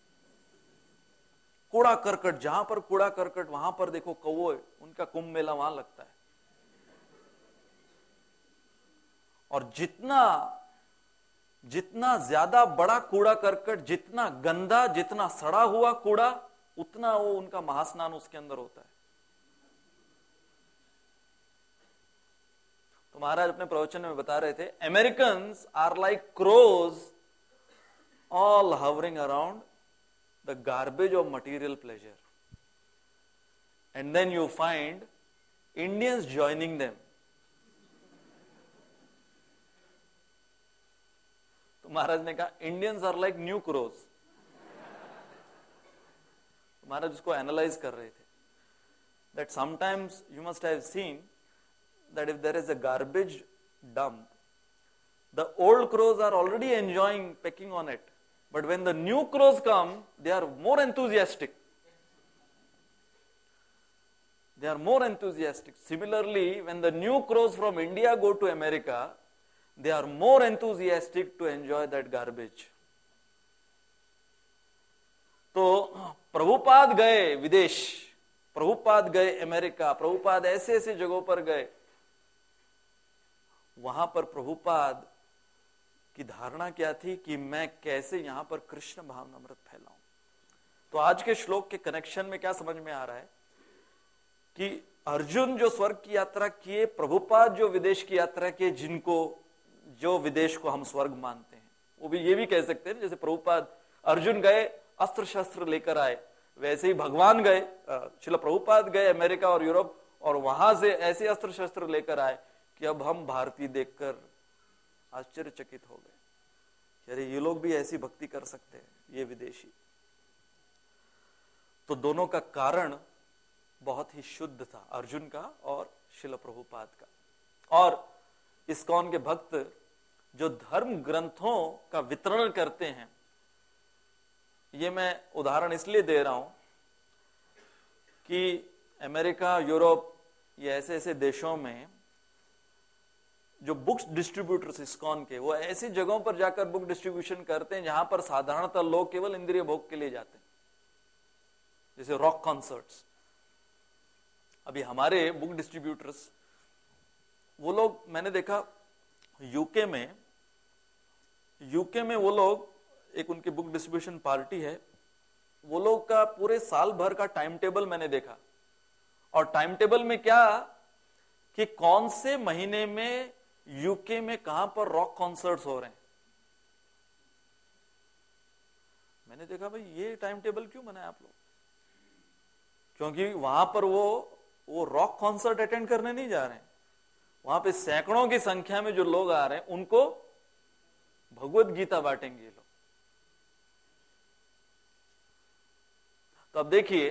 कूड़ा करकट, जहां पर कूड़ा करकट वहां पर देखो कौवे, उनका कुंभ मेला वहां लगता है। और जितना जितना ज्यादा बड़ा कूड़ा करकट, जितना गंदा, जितना सड़ा हुआ कूड़ा, उतना वो उनका महास्नान उसके अंदर होता है। तो महाराज अपने प्रवचन में बता रहे थे, Americans are like crows all hovering around the garbage of material pleasure, and then you find Indians joining them. तो महाराज ने कहा Indians are like new crows. महाराज उसको एनालाइज कर रहे थे, that sometimes you must have seen that if there is a garbage dump, the old crows are already enjoying pecking on it. But when the new crows come, they are more enthusiastic. They are more enthusiastic. Similarly, when the new crows from India go to America, they are more enthusiastic to enjoy that garbage. तो प्रभुपाद गए विदेश, प्रभुपाद गए अमेरिका, प्रभुपाद ऐसे ऐसे जगहों पर गए। वहां पर प्रभुपाद की धारणा क्या थी कि मैं कैसे यहां पर कृष्ण भावनामृत फैलाऊं। तो आज के श्लोक के कनेक्शन में क्या समझ में आ रहा है कि अर्जुन जो स्वर्ग की यात्रा किए, प्रभुपाद जो विदेश की यात्रा किए, जिनको जो विदेश को हम स्वर्ग मानते हैं, वो भी ये भी कह सकते हैं जैसे प्रभुपाद अर्जुन गए अस्त्र शस्त्र लेकर आए, वैसे ही भगवान गए, श्रील प्रभुपाद गए अमेरिका और यूरोप, और वहां से ऐसे अस्त्र शस्त्र लेकर आए कि अब हम भारतीय देखकर आश्चर्यचकित हो गए, अरे ये लोग भी ऐसी भक्ति कर सकते हैं, ये विदेशी। तो दोनों का कारण बहुत ही शुद्ध था, अर्जुन का और श्रील प्रभुपाद का। और इस्कॉन के भक्त जो धर्म ग्रंथों का वितरण करते हैं, ये मैं उदाहरण इसलिए दे रहा हूं कि अमेरिका, यूरोप, ये ऐसे ऐसे देशों में जो बुक्स डिस्ट्रीब्यूटर्स इस्कॉन के, वो ऐसी जगहों पर जाकर बुक डिस्ट्रीब्यूशन करते हैं जहां पर साधारणतः लोग केवल इंद्रिय भोग के लिए जाते हैं, जैसे रॉक कॉन्सर्ट्स। अभी हमारे बुक डिस्ट्रीब्यूटर्स, वो लोग, मैंने देखा यूके में यूके में वो लोग, एक उनकी बुक डिस्ट्रीब्यूशन पार्टी है, वो लोग का पूरे साल भर का टाइम टेबल मैंने देखा, और टाइम टेबल में क्या कि कौन से महीने में यूके में कहां पर रॉक कॉन्सर्ट्स हो रहे हैं। मैंने देखा भाई ये टाइम टेबल क्यों बनाया आप लोग, क्योंकि वहां पर वो वो रॉक कॉन्सर्ट अटेंड करने नहीं जा रहे हैं, वहां पे सैकड़ों की संख्या में जो लोग आ रहे हैं उनको भगवत गीता बांटेंगे ये लोग। तो अब देखिए,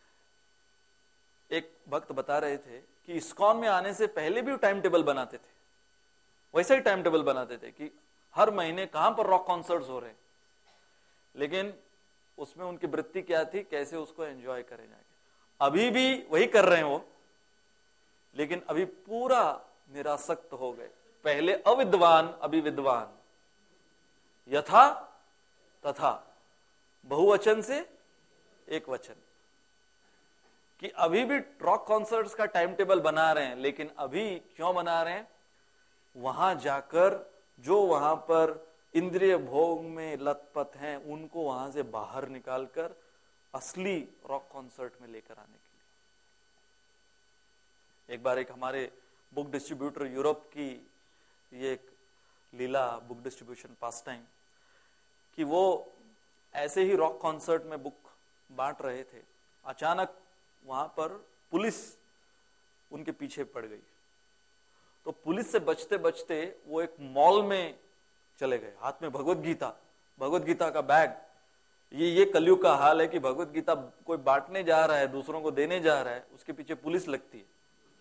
एक भक्त बता रहे थे कि इस्कॉन में आने से पहले भी टाइम टेबल बनाते थे, वैसा ही टाइम टेबल बनाते थे कि हर महीने कहां पर रॉक कॉन्सर्ट्स हो रहे हैं, लेकिन उसमें उनकी वृत्ति क्या थी, कैसे उसको एंजॉय करें जाके। अभी भी वही कर रहे हैं वो, लेकिन अभी पूरा निरासक्त हो गए। पहले अविद्वान, अभी विद्वान, यथा तथा, बहुवचन से एक वचन, कि अभी भी रॉक कॉन्सर्ट्स का टाइम टेबल बना रहे हैं, लेकिन अभी क्यों बना रहे हैं, वहां जाकर जो वहां पर इंद्रिय भोग में लतपत हैं उनको वहां से बाहर निकालकर असली रॉक कॉन्सर्ट में लेकर आने के लिए। एक बार एक हमारे बुक डिस्ट्रीब्यूटर यूरोप की ये एक लीला, बुक डिस्ट्रीब्यूशन पास टाइम, कि वो ऐसे ही रॉक कॉन्सर्ट में बुक बांट रहे थे, अचानक वहां पर पुलिस उनके पीछे पड़ गई। तो पुलिस से बचते बचते वो एक मॉल में चले गए, हाथ में भगवत गीता, भगवत गीता का बैग। ये ये कलयुग का हाल है कि भगवत गीता कोई बांटने जा रहा है, दूसरों को देने जा रहा है, उसके पीछे पुलिस लगती है।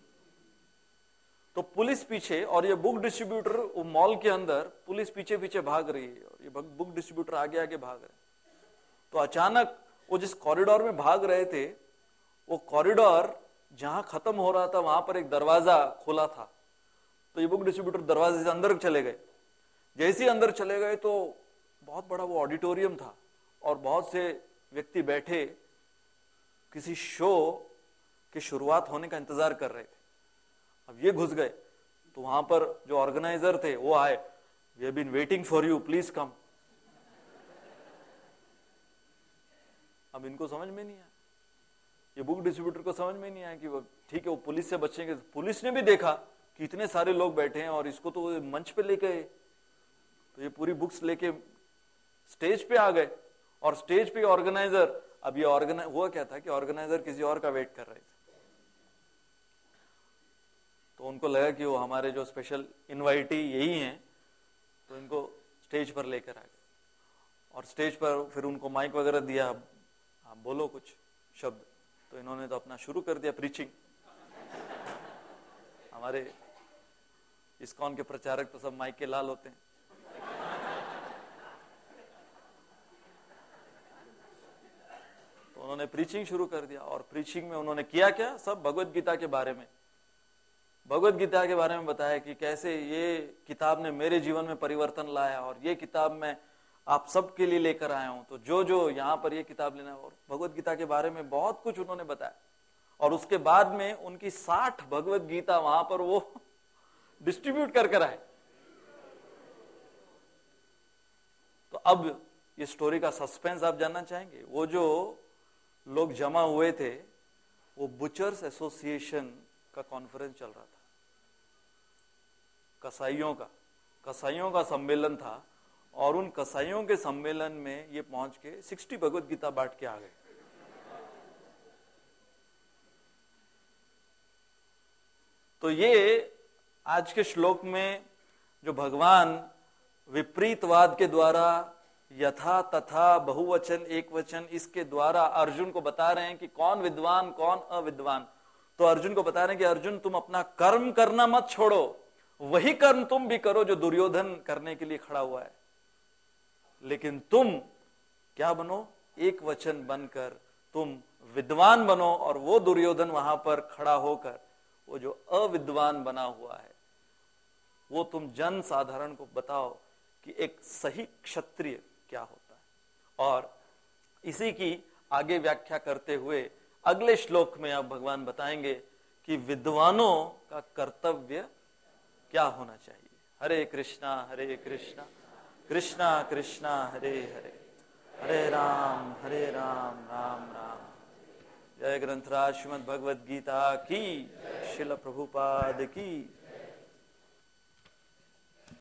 तो पुलिस पीछे, और ये बुक डिस्ट्रीब्यूटर वो मॉल के अंदर, पुलिस पीछे पीछे भाग रही है और ये बुक डिस्ट्रीब्यूटर आगे आगे भाग रहे हैं। तो अचानक वो जिस कॉरिडोर में भाग रहे थे, वो कॉरिडोर जहां खत्म हो रहा था वहां पर एक दरवाजा खुला था। तो ये बुक डिस्ट्रीब्यूटर दरवाजे से अंदर चले गए। जैसे ही अंदर चले गए तो बहुत बड़ा वो ऑडिटोरियम था और बहुत से व्यक्ति बैठे किसी शो की शुरुआत होने का इंतजार कर रहे थे। अब ये घुस गए तो वहां पर जो ऑर्गेनाइजर थे वो आए, we have been waiting for you, please come. अब इनको समझ में नहीं आया, ये बुक डिस्ट्रीब्यूटर को समझ में नहीं आया कि वो ठीक है वो पुलिस से बचेंगे। पुलिस ने भी देखा कि इतने सारे लोग बैठे हैं और इसको तो मंच पे लेके गए, तो ये पूरी बुक्स लेके स्टेज पे आ गए। और स्टेज पे ऑर्गेनाइजर, अब ये ऑर्गेनाइज हुआ क्या था कि ऑर्गेनाइजर किसी और का वेट कर रहे थे, तो उनको लगा कि वो हमारे जो स्पेशल इनवाइटी यही हैं, तो इनको स्टेज पर लेकर आ गए। और स्टेज पर फिर उनको माइक वगैरह दिया, आप बोलो कुछ शब्द। तो इन्होंने तो अपना शुरू कर दिया प्रीचिंग। हमारे इस्कॉन के प्रचारक तो सब माइक के लाल होते हैं। तो उन्होंने प्रीचिंग शुरू कर दिया, और प्रीचिंग में उन्होंने किया क्या, सब भगवत गीता के बारे में, भगवत गीता के बारे में बताया कि कैसे ये किताब ने मेरे जीवन में परिवर्तन लाया, और ये किताब मैं आप सबके लिए लेकर आया हूं, तो जो जो यहाँ पर ये किताब लेना है। और भगवत गीता के बारे में बहुत कुछ उन्होंने बताया। और उसके बाद में उनकी साठ भगवत गीता वहां पर वो डिस्ट्रीब्यूट कर कर आए। तो अब ये स्टोरी का सस्पेंस आप जानना चाहेंगे। वो जो लोग जमा हुए थे, वो बुचर्स एसोसिएशन का कॉन्फ्रेंस चल रहा था, कसाईयों का कसाईयों का सम्मेलन था। और उन कसाईयों के सम्मेलन में ये पहुंच के साठ भगवत गीता बांट के आ गए। तो ये आज के श्लोक में जो भगवान विपरीतवाद के द्वारा, यथा तथा, बहुवचन एक वचन, इसके द्वारा अर्जुन को बता रहे हैं कि कौन विद्वान कौन अविद्वान। तो अर्जुन को बता रहे हैं कि अर्जुन तुम अपना कर्म करना मत छोड़ो, वही कर्म तुम भी करो जो दुर्योधन करने के लिए खड़ा हुआ है, लेकिन तुम क्या बनो, एक वचन बनकर तुम विद्वान बनो। और वो दुर्योधन वहां पर खड़ा होकर वो जो अविद्वान बना हुआ है, वो तुम जन साधारण को बताओ कि एक सही क्षत्रिय क्या होता है। और इसी की आगे व्याख्या करते हुए अगले श्लोक में अब भगवान बताएंगे कि विद्वानों का कर्तव्य क्या होना चाहिए। हरे कृष्णा हरे कृष्णा कृष्णा कृष्णा हरे हरे, हरे राम हरे राम राम राम। जय ग्रंथराज श्रीमद् भगवद गीता की, श्रील प्रभुपाद की।